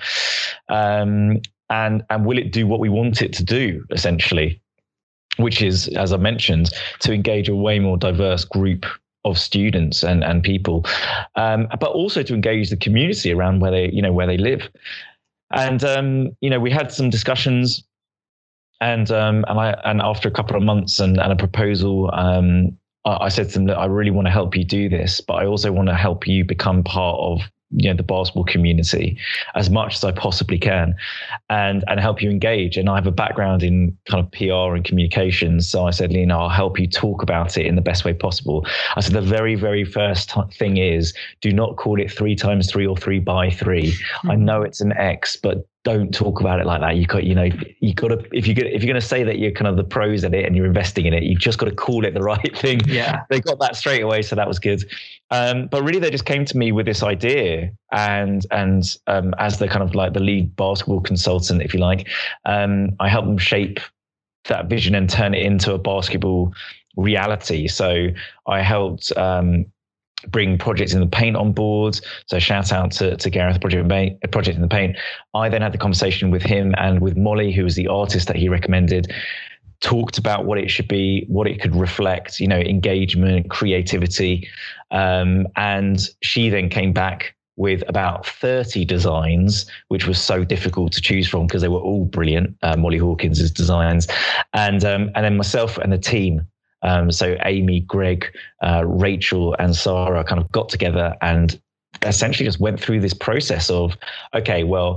[SPEAKER 7] And will it do what we want it to do, essentially, which is, as I mentioned, to engage a way more diverse group of students and people, but also to engage the community around where they live. And we had some discussions, and after a couple of months and a proposal, I said to them that I really want to help you do this, but I also want to help you become part of the basketball community as much as I possibly can, and help you engage. And I have a background in kind of PR and communications. So I said, Lena, I'll help you talk about it in the best way possible. I said, the very, very first thing is, do not call it 3x3 or 3x3. Mm-hmm. I know it's an X, but don't talk about it like that. You got to, if you're going to say that you're kind of the pros at it and you're investing in it, you've just got to call it the right thing. Yeah. They got that straight away. So that was good. But really they just came to me with this idea, and as the kind of like the lead basketball consultant, if you like, I helped them shape that vision and turn it into a basketball reality. So I helped, bring Project in the Paint on board. So shout out to Gareth, Project in the Paint. I then had the conversation with him and with Molly, who was the artist that he recommended, talked about what it should be, what it could reflect, engagement, creativity. And she then came back with about 30 designs, which was so difficult to choose from because they were all brilliant, Molly Hawkins' designs. And then myself and the team, so Amy, Greg, Rachel and Sarah kind of got together and essentially just went through this process of, okay, well,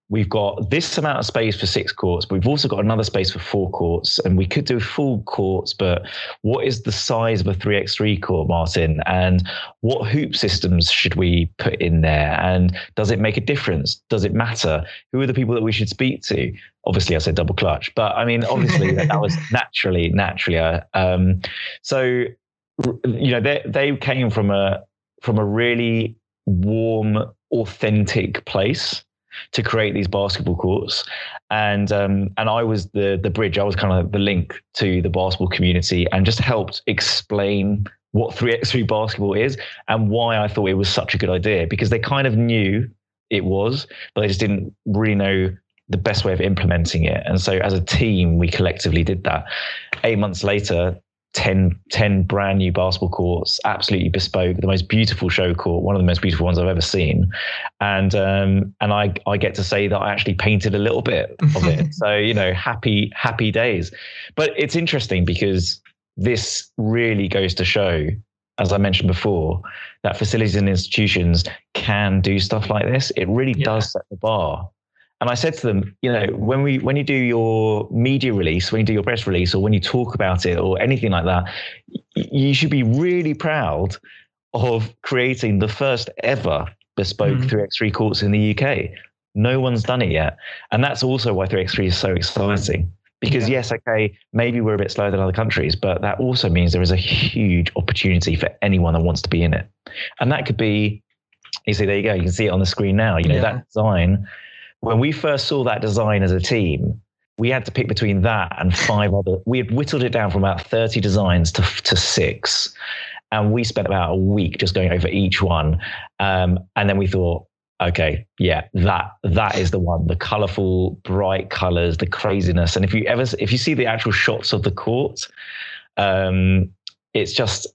[SPEAKER 7] we've got this amount of space for 6 courts, but we've also got another space for 4 courts, and we could do full courts, but what is the size of a 3x3 court, Martin? And what hoop systems should we put in there? And does it make a difference? Does it matter? Who are the people that we should speak to? Obviously, I said double clutch, but I mean, obviously that was naturally. So, you know, they came from a really warm, authentic place to create these basketball courts, and I was the bridge. I was kind of the link to the basketball community, and just helped explain what 3x3 basketball is and why I thought it was such a good idea, because they kind of knew it was, but they just didn't really know the best way of implementing it. And so as a team, we collectively did that. 8 months later, 10 brand new basketball courts, absolutely bespoke, the most beautiful show court, one of the most beautiful ones I've ever seen. And I get to say that I actually painted a little bit of it. So, you know, happy days. But it's interesting because this really goes to show, as I mentioned before, that facilities and institutions can do stuff like this. It really does set the bar. And I said to them, you know, when you do your media release, when you do your press release, or when you talk about it or anything like that, you should be really proud of creating the first ever bespoke 3x3 courts in the UK. No one's done it yet. And that's also why 3x3 is so exciting. Because yes, okay, maybe we're a bit slower than other countries, but that also means there is a huge opportunity for anyone that wants to be in it. And that could be, you see, there you go, you can see it on the screen now, you know, that design. When we first saw that design as a team, we had to pick between that and 5 other. We had whittled it down from about 30 designs to 6. And we spent about a week just going over each one. And then we thought, okay, yeah, that is the one. The colorful, bright colors, the craziness. And if you see the actual shots of the court, it's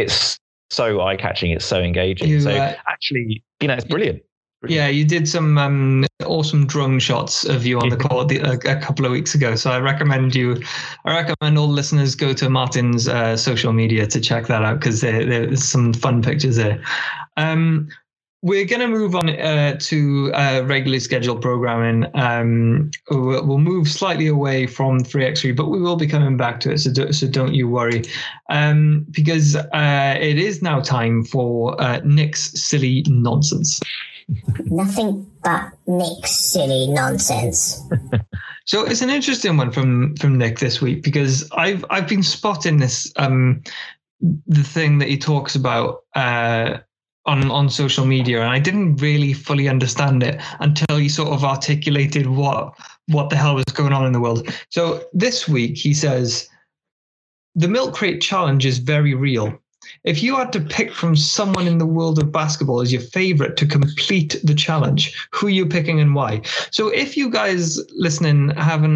[SPEAKER 7] so eye-catching. It's so engaging. Actually, you know, it's brilliant.
[SPEAKER 6] Yeah, you did some awesome drone shots of you on the court a couple of weeks ago. So I recommend all listeners go to Martin's social media to check that out, because there's some fun pictures there. We're going to move on to regularly scheduled programming. We'll move slightly away from 3x3, but we will be coming back to it. So don't you worry, because it is now time for Nick's silly nonsense.
[SPEAKER 8] Nothing but Nick's silly nonsense.
[SPEAKER 6] So it's an interesting one from Nick this week, because I've been spotting this the thing that he talks about on social media, and I didn't really fully understand it until he sort of articulated what the hell was going on in the world. So this week he says, the milk crate challenge is very real. If you had to pick from someone in the world of basketball as your favorite to complete the challenge, who are you picking and why? So if you guys listening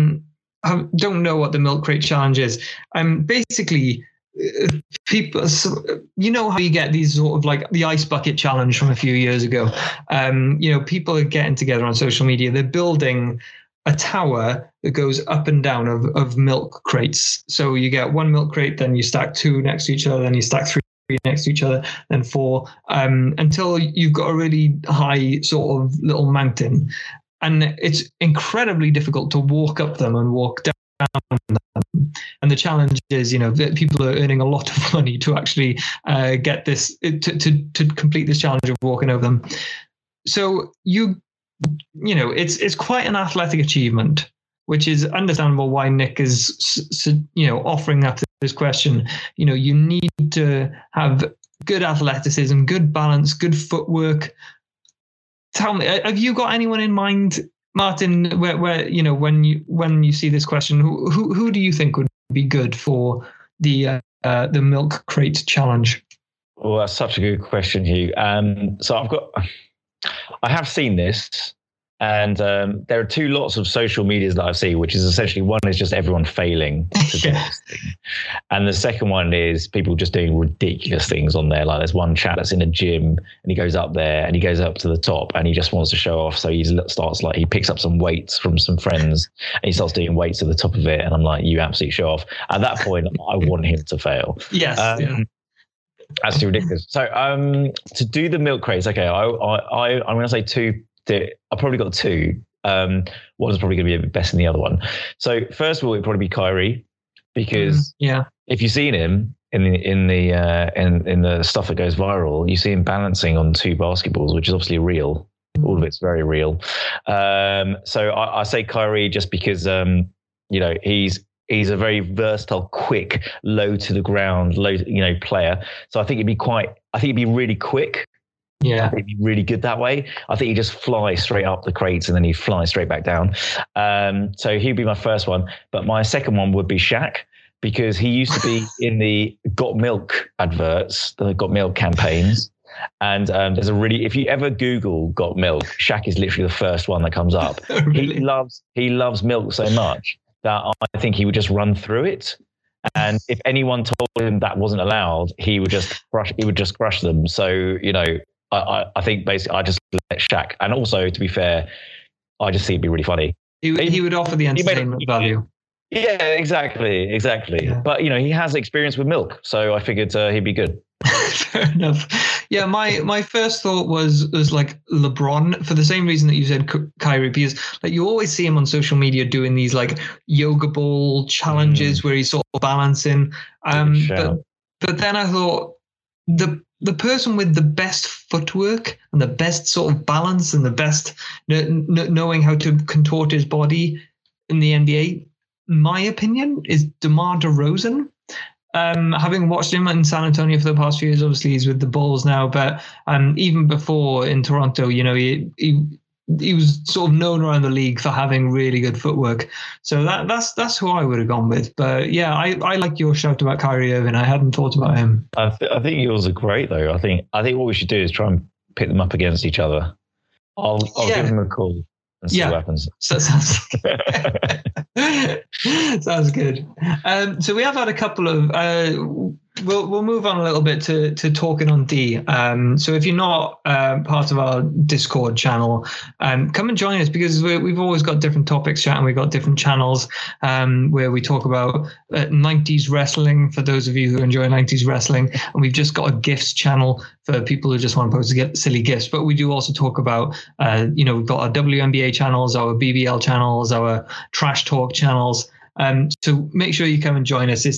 [SPEAKER 6] don't know what the milk crate challenge is, basically people, you know how you get these sort of like the ice bucket challenge from a few years ago. You know, people are getting together on social media. They're building a tower that goes up and down of milk crates. So you get 1 milk crate, then you stack 2 next to each other, then you stack 3 next to each other, then 4, until you've got a really high sort of little mountain. And it's incredibly difficult to walk up them and walk down them. And the challenge is, you know, that people are earning a lot of money to actually get this, to complete this challenge of walking over them. So you know, it's quite an athletic achievement, which is understandable why Nick is, you know, offering up this question. You know, you need to have good athleticism, good balance, good footwork. Tell me, have you got anyone in mind, Martin, where you know, when you see this question, who do you think would be good for the milk crate challenge?
[SPEAKER 7] Well, that's such a good question, Hugh. So I have seen this, and there are 2 lots of social medias that I've seen, which is essentially, one is just everyone failing to do this thing. And the second one is people just doing ridiculous things on there. Like there's one chap that's in a gym and he goes up there and he goes up to the top and he just wants to show off. So he picks up some weights from some friends and he starts doing weights at the top of it. And I'm like, you absolutely show off. At that point, I want him to fail.
[SPEAKER 6] Yes.
[SPEAKER 7] That's too ridiculous. So to do the milk crates, okay, I'm going to say 2. I've probably got 2 one's probably going to be best than the other one. So first of all, it'd probably be Kyrie, because if you've seen him in the stuff that goes viral, you see him balancing on 2 basketballs, which is obviously real. All of it's very real. So I say Kyrie just because he's a very versatile, quick, low to the ground, player. So I think he'd be really quick. Yeah, I think he'd be really good that way. I think he'd just fly straight up the crates and then he'd fly straight back down. So he'd be my first one. But my second one would be Shaq, because he used to be in the Got Milk adverts, the Got Milk campaigns. And there's if you ever Google Got Milk, Shaq is literally the first one that comes up. Really? He loves milk so much that I think he would just run through it. And if anyone told him that wasn't allowed, he would just crush them. So, I think basically I just let Shaq. And also, to be fair, I just see it'd be really funny.
[SPEAKER 6] He would offer the entertainment value.
[SPEAKER 7] Yeah, exactly. Yeah. But, he has experience with milk. So I figured he'd be good.
[SPEAKER 6] Fair enough. Yeah, my first thought was like LeBron, for the same reason that you said Kyrie, because like you always see him on social media doing these like yoga ball challenges where he's sort of balancing. But then I thought the person with the best footwork and the best sort of balance and the best knowing how to contort his body in the NBA, my opinion, is DeMar DeRozan. Having watched him in San Antonio for the past few years, obviously he's with the Bulls now, but even before in Toronto, he was sort of known around the league for having really good footwork. So that's who I would have gone with. But yeah, I like your shout about Kyrie Irving. I hadn't thought about him.
[SPEAKER 7] I think yours are great though. I think what we should do is try and pit them up against each other. I'll give them a call and see what happens.
[SPEAKER 6] So sounds good. So we have had a couple of we'll move on a little bit to talking on D. So if you're not part of our Discord channel, come and join us, because we've always got different topics chatting. We've got different channels where we talk about 90s wrestling for those of you who enjoy 90s wrestling, and we've just got a gifts channel for people who just want to post silly gifts. But we do also talk about we've got our WNBA channels, our BBL channels, our trash talk channels. So make sure you come and join us. It's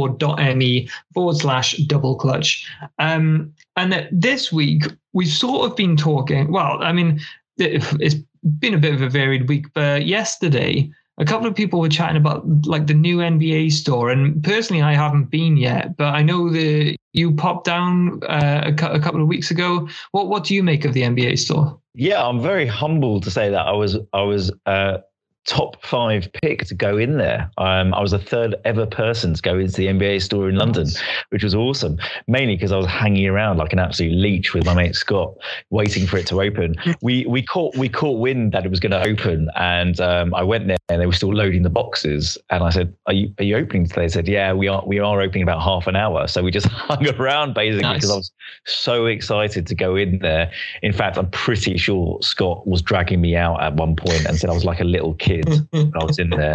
[SPEAKER 6] discord.me/doubleclutch. And this week we've sort of been talking, well, I mean, it's been a bit of a varied week, but yesterday a couple of people were chatting about like the new NBA store. And personally, I haven't been yet, but I know that you popped down a couple of weeks ago. What do you make of the NBA store?
[SPEAKER 7] Yeah, I'm very humbled to say that I was top 5 pick to go in there. I was the 3rd ever person to go into the NBA store in London, which was awesome. Mainly because I was hanging around like an absolute leech with my mate Scott, waiting for it to open. We caught wind that it was going to open, and I went there and they were still loading the boxes. And I said, "Are you opening today?" They said, "Yeah, we are opening about half an hour." So we just hung around basically because I was so excited to go in there. In fact, I'm pretty sure Scott was dragging me out at one point and said I was like a little kid when I was in there.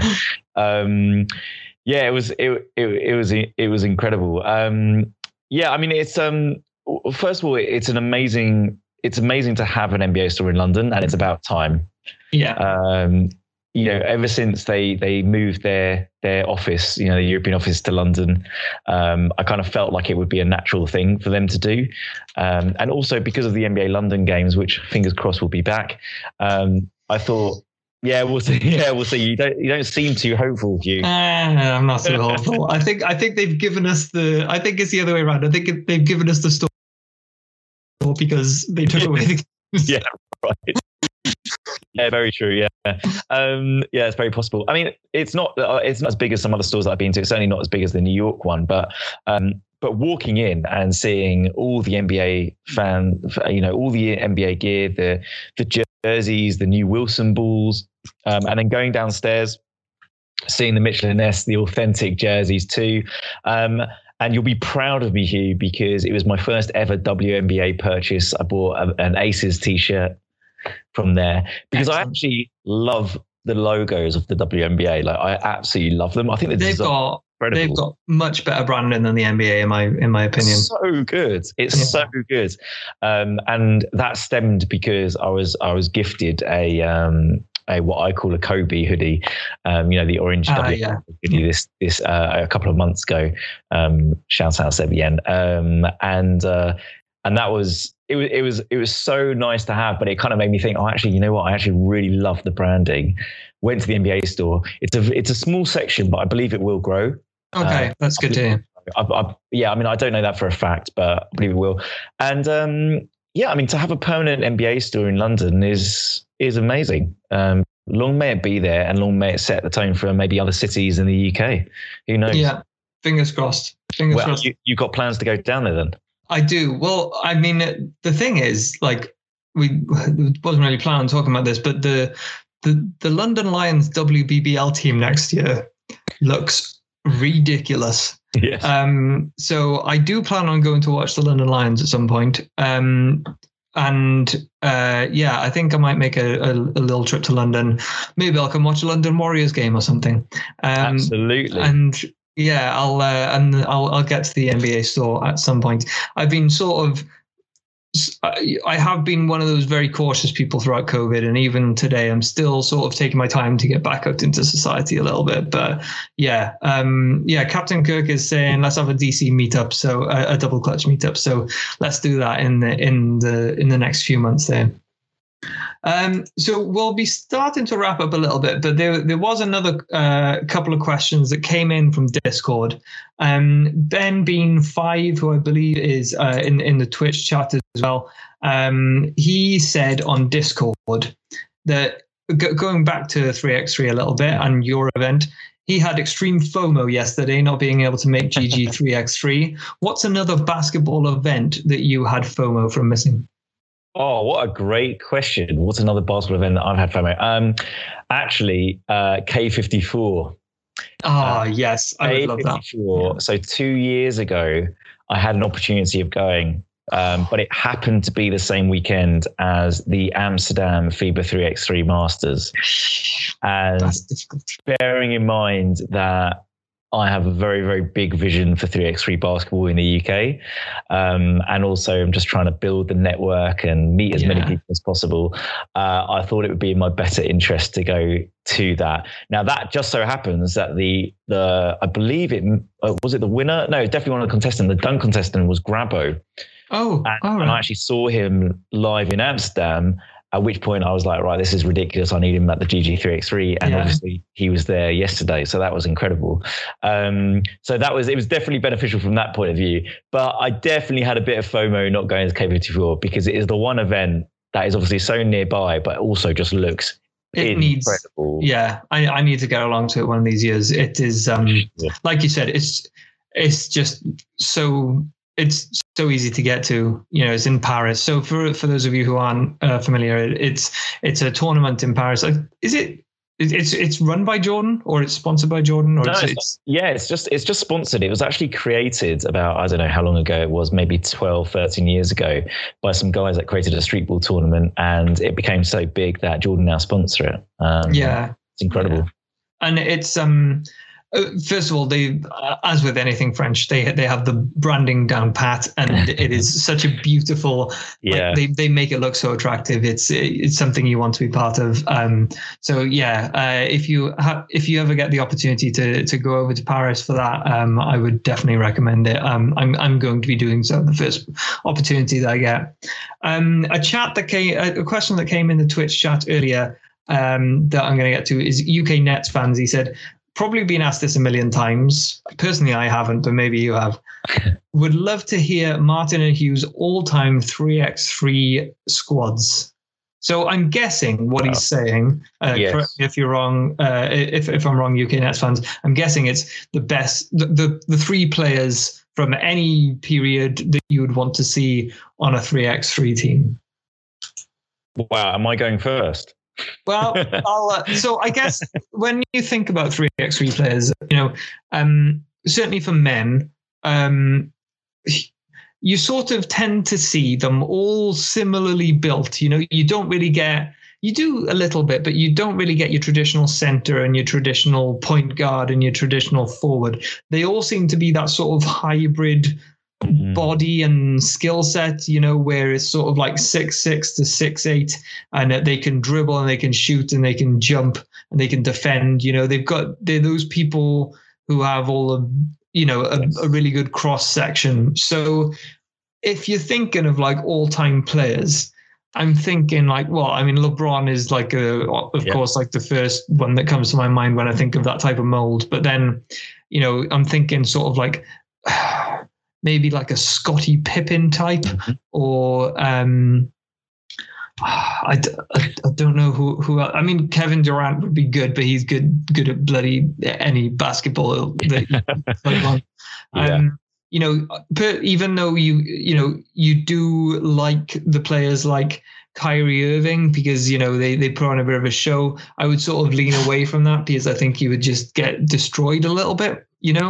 [SPEAKER 7] Yeah, it was incredible. Yeah, I mean, it's first of all, it's amazing to have an NBA store in London, and it's about time.
[SPEAKER 6] Yeah.
[SPEAKER 7] Ever since they moved their office, the European office to London, I kind of felt like it would be a natural thing for them to do. And also because of the NBA London games, which fingers crossed will be back, I thought, yeah, we'll see. Yeah, we'll see. You don't seem too hopeful, Hugh.
[SPEAKER 6] I'm not so hopeful. I think they've given us I think it's the other way around. I think they've given us the store because they took away the games.
[SPEAKER 7] Yeah, right. Yeah, very true. Yeah, yeah, it's very possible. I mean, it's not as big as some other stores that I've been to. It's certainly not as big as the New York one, but walking in and seeing all the NBA all the NBA gear, the jerseys, the new Wilson balls, and then going downstairs, seeing the Mitchell & Ness, the authentic jerseys too. And you'll be proud of me, Hugh, because it was my first ever WNBA purchase. I bought an Aces t-shirt from there because I actually love the logos of the WNBA. Like, I absolutely love them. I think they've got
[SPEAKER 6] much better branding than the NBA in my opinion.
[SPEAKER 7] So good. It's so good. And that stemmed because I was gifted a what I call a Kobe hoodie, the orange hoodie this a couple of months ago. Shout out Seb Yen. And that was it was so nice to have, but it kind of made me think, actually, you know what? I actually really love the branding. Went to the NBA store. It's a small section, but I believe it will grow.
[SPEAKER 6] Okay, that's good to hear.
[SPEAKER 7] I don't know that for a fact, but I believe it will. And to have a permanent NBA store in London is amazing. Long may it be there, and long may it set the tone for maybe other cities in the UK. Who knows? Yeah,
[SPEAKER 6] fingers crossed. Crossed.
[SPEAKER 7] You've got plans to go down there then?
[SPEAKER 6] I do. Well, I mean, the thing is, like, we wasn't really planning on talking about this, but the London Lions WBBL team next year looks ridiculous.
[SPEAKER 7] Yes.
[SPEAKER 6] So I do plan on going to watch the London Lions at some point. I think I might make a little trip to London. Maybe I'll come watch a London Warriors game or something.
[SPEAKER 7] Absolutely.
[SPEAKER 6] And yeah, I'll get to the NBA store at some point. I have been one of those very cautious people throughout COVID, and even today, I'm still sort of taking my time to get back out into society a little bit. But Captain Kirk is saying let's have a DC meetup, so a double clutch meetup. So let's do that in the next few months there. So we'll be starting to wrap up a little bit, but there was another couple of questions that came in from Discord. Ben Bean 5, who I believe is in the Twitch chat as well, he said on Discord that going back to 3x3 a little bit and your event, he had extreme FOMO yesterday, not being able to make GG 3x3. What's another basketball event that you had FOMO from missing?
[SPEAKER 7] Oh, what a great question. What's another basketball event that I've had FOMO? Actually, K54.
[SPEAKER 6] Yes. I would love that.
[SPEAKER 7] Yeah. So 2 years ago, I had an opportunity of going, but it happened to be the same weekend as the Amsterdam FIBA 3x3 Masters. And bearing in mind that I have a very, very big vision for 3x3 basketball in the UK. And also I'm just trying to build the network and meet as many people as possible. I thought it would be in my better interest to go to that. Now that just so happens that I believe it, was it the winner? No, definitely one of the contestants. The dunk contestant was Grabo.
[SPEAKER 6] And
[SPEAKER 7] I actually saw him live in Amsterdam. At which point I was like, right, this is ridiculous. I need him at the GG3x3. And obviously he was there yesterday. So that was incredible. So it was definitely beneficial from that point of view. But I definitely had a bit of FOMO not going to K54 because it is the one event that is obviously so nearby, but also just looks incredible.
[SPEAKER 6] I need to get along to it one of these years. It is, like you said, it's just so... It's so easy to get to, it's in Paris. So for those of you who aren't familiar, it's a tournament in Paris. It's run by Jordan or it's sponsored by Jordan? Or
[SPEAKER 7] it's just sponsored. It was actually created about, I don't know how long ago it was, maybe 12, 13 years ago by some guys that created a streetball tournament, and it became so big that Jordan now sponsor it. It's incredible.
[SPEAKER 6] Yeah. And it's, first of all, they, as with anything French, they have the branding down pat, and it is such a beautiful. They make it look so attractive. It's something you want to be part of. If you ever get the opportunity to go over to Paris for that, I would definitely recommend it. I'm going to be doing so the first opportunity that I get. A question that came in the Twitch chat earlier that I'm going to get to is UK Nets fans. He said, probably been asked this a million times. Personally, I haven't, but maybe you have. Would love to hear Martin and Hugh's all-time 3x3 squads. So I'm guessing what he's saying. Correct me if you're wrong. If I'm wrong, UK Nets fans, I'm guessing it's the best, the three players from any period that you would want to see on a 3x3 team.
[SPEAKER 7] Wow, am I going first?
[SPEAKER 6] Well, so I guess when you think about 3x3 players, certainly for men, you sort of tend to see them all similarly built. You don't really you do a little bit, but you don't really get your traditional center and your traditional point guard and your traditional forward. They all seem to be that sort of hybrid body and skill set, where it's sort of like 6'6" to 6'8", and they can dribble and they can shoot and they can jump and they can defend. They're those people who have all of, a really good cross section. So if you're thinking of like all-time players, I'm thinking like, LeBron is like of course, like the first one that comes to my mind when I think of that type of mold. But then, I'm thinking sort of like maybe like a Scottie Pippen type, or I don't know who. I mean, Kevin Durant would be good, but he's good at bloody any basketball that but even though you do like the players like Kyrie Irving, because they put on a bit of a show, I would sort of lean away from that because I think he would just get destroyed a little bit.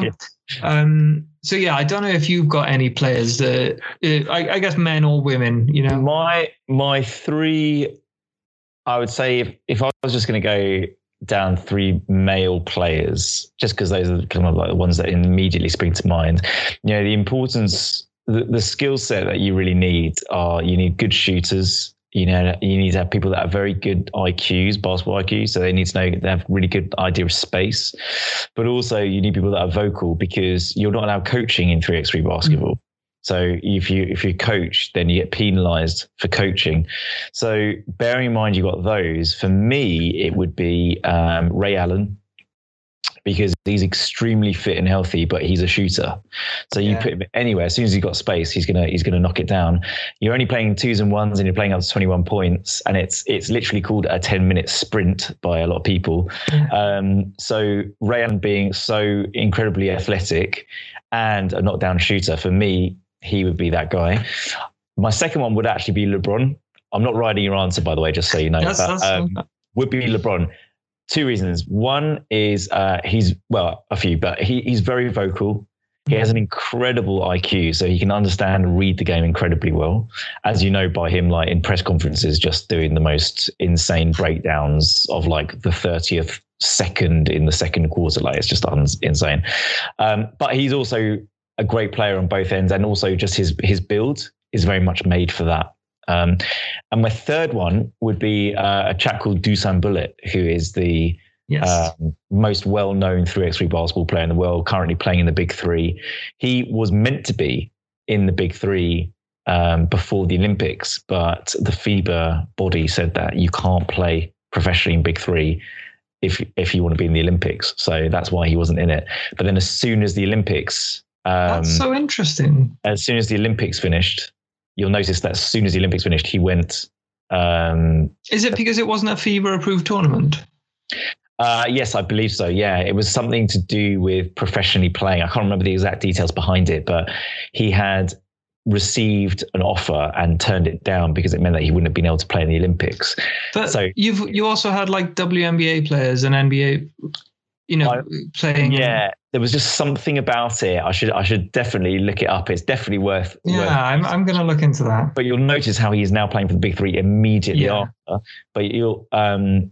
[SPEAKER 6] So yeah, I don't know if you've got any players that I guess men or women.
[SPEAKER 7] My three, I would say if I was just going to go down three male players, just because those are kind of like the ones that immediately spring to mind. The importance, the skill set that you really need you need good shooters. You need to have people that have very good IQs, basketball IQs. So they need to know they have really good idea of space, but also you need people that are vocal, because you're not allowed coaching in 3x3 basketball. So if you coach, then you get penalized for coaching. So bearing in mind you've got those, for me, it would be Ray Allen, because he's extremely fit and healthy, but he's a shooter. So you put him anywhere, as soon as he's got space, he's gonna knock it down. You're only playing 2s and 1s and you're playing up to 21 points, and it's literally called a 10-minute sprint by a lot of people. So Ray Allen being so incredibly athletic and a knockdown shooter, for me, he would be that guy. My second one would actually be LeBron. I'm not riding your answer, by the way, just so you know. Would be LeBron. Two reasons. One is he's very vocal. He has an incredible IQ, so he can understand and read the game incredibly well. As you know by him, like in press conferences, just doing the most insane breakdowns of like the 30th second in the second quarter. Like it's just insane. But he's also a great player on both ends, and also just his build is very much made for that. And my third one would be a chap called Dusan Bulut, who is the most well-known 3x3 basketball player in the world, currently playing in the Big Three. He was meant to be in the Big Three before the Olympics, but the FIBA body said that you can't play professionally in Big Three if you want to be in the Olympics. So that's why he wasn't in it. But then as soon as the Olympics...
[SPEAKER 6] that's so interesting.
[SPEAKER 7] As soon as the Olympics finished, you'll notice that as soon as the Olympics finished, he went...
[SPEAKER 6] Is it because it wasn't a FIBA-approved tournament?
[SPEAKER 7] Yes, I believe so. Yeah, it was something to do with professionally playing. I can't remember the exact details behind it, but he had received an offer and turned it down because it meant that he wouldn't have been able to play in the Olympics.
[SPEAKER 6] But so you also had like WNBA players and NBA, playing.
[SPEAKER 7] Yeah, there was just something about it. I should definitely look it up. It's definitely worth.
[SPEAKER 6] I'm going to look into that.
[SPEAKER 7] But you'll notice how he is now playing for the Big Three immediately after. But you'll and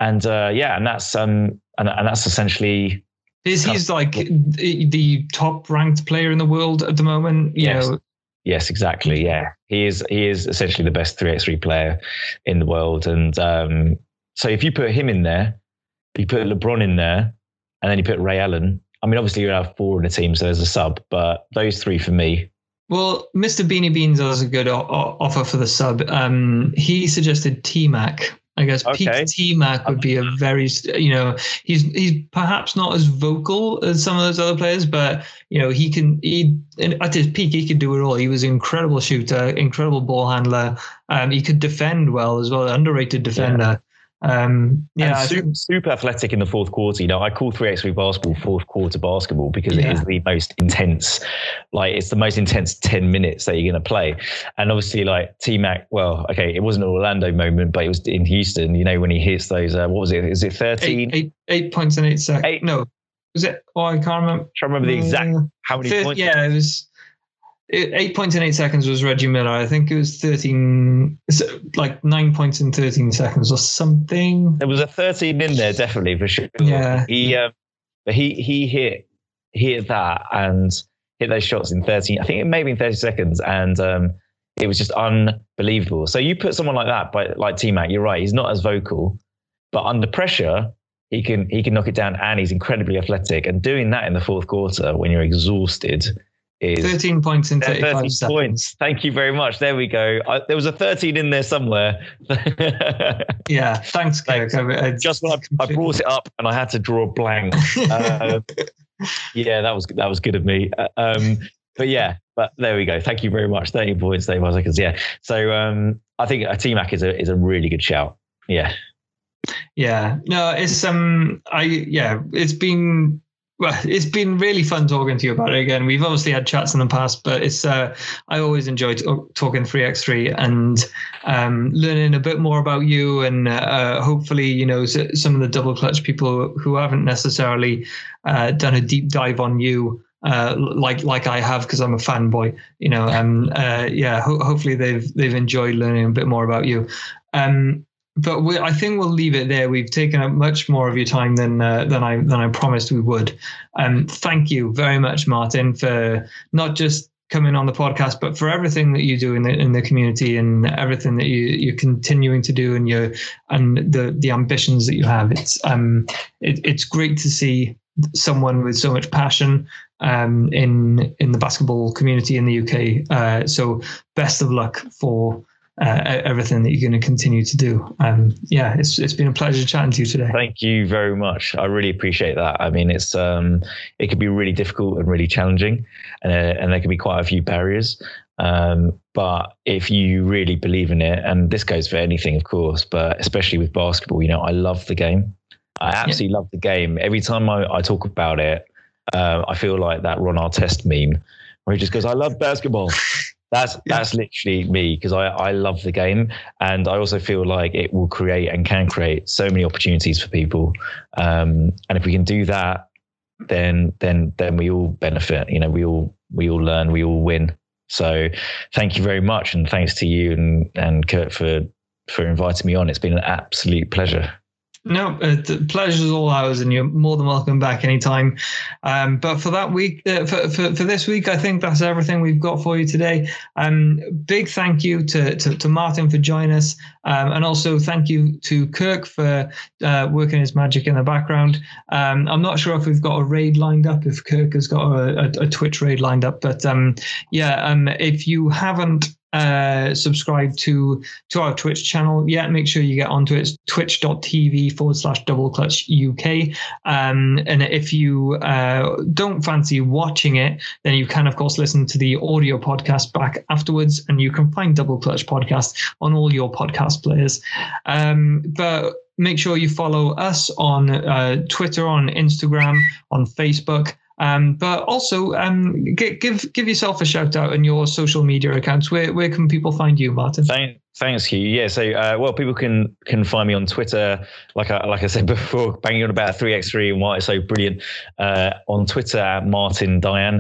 [SPEAKER 7] that's essentially.
[SPEAKER 6] He's like the top ranked player in the world at the moment.
[SPEAKER 7] Yes, exactly. Yeah, he is essentially the best 3x3 player in the world. And so if you put him in there, you put LeBron in there, and then you put Ray Allen. I mean, obviously you have four in the team, so there's a sub, but those three for me.
[SPEAKER 6] Well, Mr. Beanie Beans has a good offer for the sub. He suggested T-Mac. I guess peak T-Mac would be a very, he's perhaps not as vocal as some of those other players, but, at his peak, he could do it all. He was an incredible shooter, incredible ball handler. He could defend well as well, underrated defender.
[SPEAKER 7] Super athletic in the fourth quarter. I call 3x3 basketball fourth quarter basketball because it is the most intense. Like it's the most intense 10 minutes that you're going to play. And obviously, like T-Mac. Well, okay, it wasn't an Orlando moment, but it was in Houston. When he hits those. What was it? Is it 13?
[SPEAKER 6] 8 points in 8 seconds. No, was it? Oh, I can't remember.
[SPEAKER 7] Trying to remember the exact how many points.
[SPEAKER 6] Yeah, it was. 8 points in 8 seconds was Reggie Miller. I think it was 13, like 9 points in 13 seconds or something.
[SPEAKER 7] There was a 13 in there, definitely, for sure.
[SPEAKER 6] Yeah.
[SPEAKER 7] He hit that, and hit those shots in 30. I think it may be in 30 seconds, and it was just unbelievable. So you put someone like that, like T-Mac, you're right. He's not as vocal, but under pressure, he can knock it down, and he's incredibly athletic. And doing that in the fourth quarter when you're exhausted is
[SPEAKER 6] 13 points in 35 seconds.
[SPEAKER 7] Points. Thank you very much. There we go. There was a 13 in there somewhere.
[SPEAKER 6] Yeah, thanks, Kirk.
[SPEAKER 7] Just when I brought it up and I had to draw a blank. Yeah, that was good of me. But there we go. Thank you very much. 13 points, 35 seconds. Yeah. So I think a T-Mac is a really good shout. Yeah.
[SPEAKER 6] Yeah. No, it's it's been really fun talking to you about it again. We've obviously had chats in the past, but it's I always enjoy talking 3x3 and learning a bit more about you, and hopefully, some of the Double Clutch people who haven't necessarily done a deep dive on you, like I have, because I'm a fanboy, hopefully they've enjoyed learning a bit more about you. But I think we'll leave it there. We've taken up much more of your time than I promised we would. Thank you very much, Martin, for not just coming on the podcast, but for everything that you do in the community and everything that you're continuing to do, and the ambitions that you have. It's great to see someone with so much passion in the basketball community in the UK. So best of luck for everything that you're going to continue to do. It's been a pleasure chatting to you today.
[SPEAKER 7] Thank you very much. I really appreciate that. I mean, it's it can be really difficult and really challenging, and there can be quite a few barriers. But if you really believe in it, and this goes for anything, of course, but especially with basketball, I love the game. I absolutely love the game. Every time I talk about it, I feel like that Ron Artest meme where he just goes, "I love basketball." That's literally me, because I love the game, and I also feel like it will create and can create so many opportunities for people. And if we can do that, then we all benefit. We all learn, we all win. So thank you very much, and thanks to you and Kurt for inviting me on. It's been an absolute pleasure.
[SPEAKER 6] No, the pleasure's all ours, and you're more than welcome back anytime. But for that week, for this week, I think that's everything we've got for you today. Big thank you to Martin for joining us, and also thank you to Kirk for working his magic in the background. I'm not sure if we've got a raid lined up, if Kirk has got a Twitch raid lined up, but if you haven't subscribe to our Twitch channel yet, make sure you get onto it. It's twitch.tv/DoubleClutchUK. And if you don't fancy watching it, then you can, of course, listen to the audio podcast back afterwards, and you can find Double Clutch Podcast on all your podcast players. But make sure you follow us on Twitter, on Instagram, on Facebook. But also give yourself a shout out on your social media accounts. Where can people find you, Martin?
[SPEAKER 7] Thanks, Hugh. Yeah, so people can find me on Twitter, like I said before, banging on about 3x3 and why it's so brilliant. On Twitter at Martin Dyan,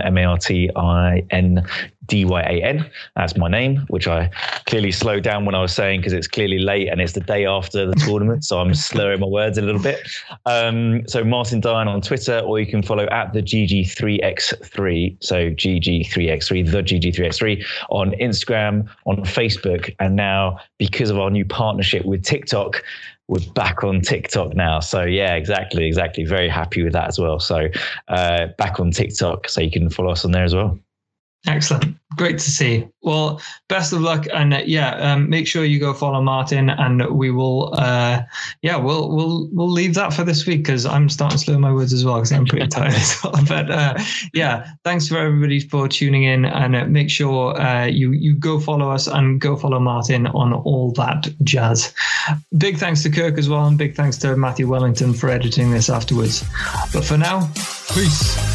[SPEAKER 7] MartinDyan. That's my name, which I clearly slowed down when I was saying, because it's clearly late and it's the day after the tournament, so I'm slurring my words a little bit. So Martin Dyan on Twitter, or you can follow at the GG3X3. So GG3X3, the GG3X3 on Instagram, on Facebook, and now because of our new partnership with TikTok, we're back on TikTok now. So yeah, exactly. Very happy with that as well. So back on TikTok, so you can follow us on there as well.
[SPEAKER 6] Excellent. Great to see. Well, best of luck, and make sure you go follow Martin, and we will we'll leave that for this week, because I'm starting to slur my words as well, because I'm pretty tired as well. But thanks for everybody for tuning in, and make sure you go follow us and go follow Martin on all that jazz. Big thanks to Kirk as well, and big thanks to Matthew Wellington for editing this afterwards. But for now, peace.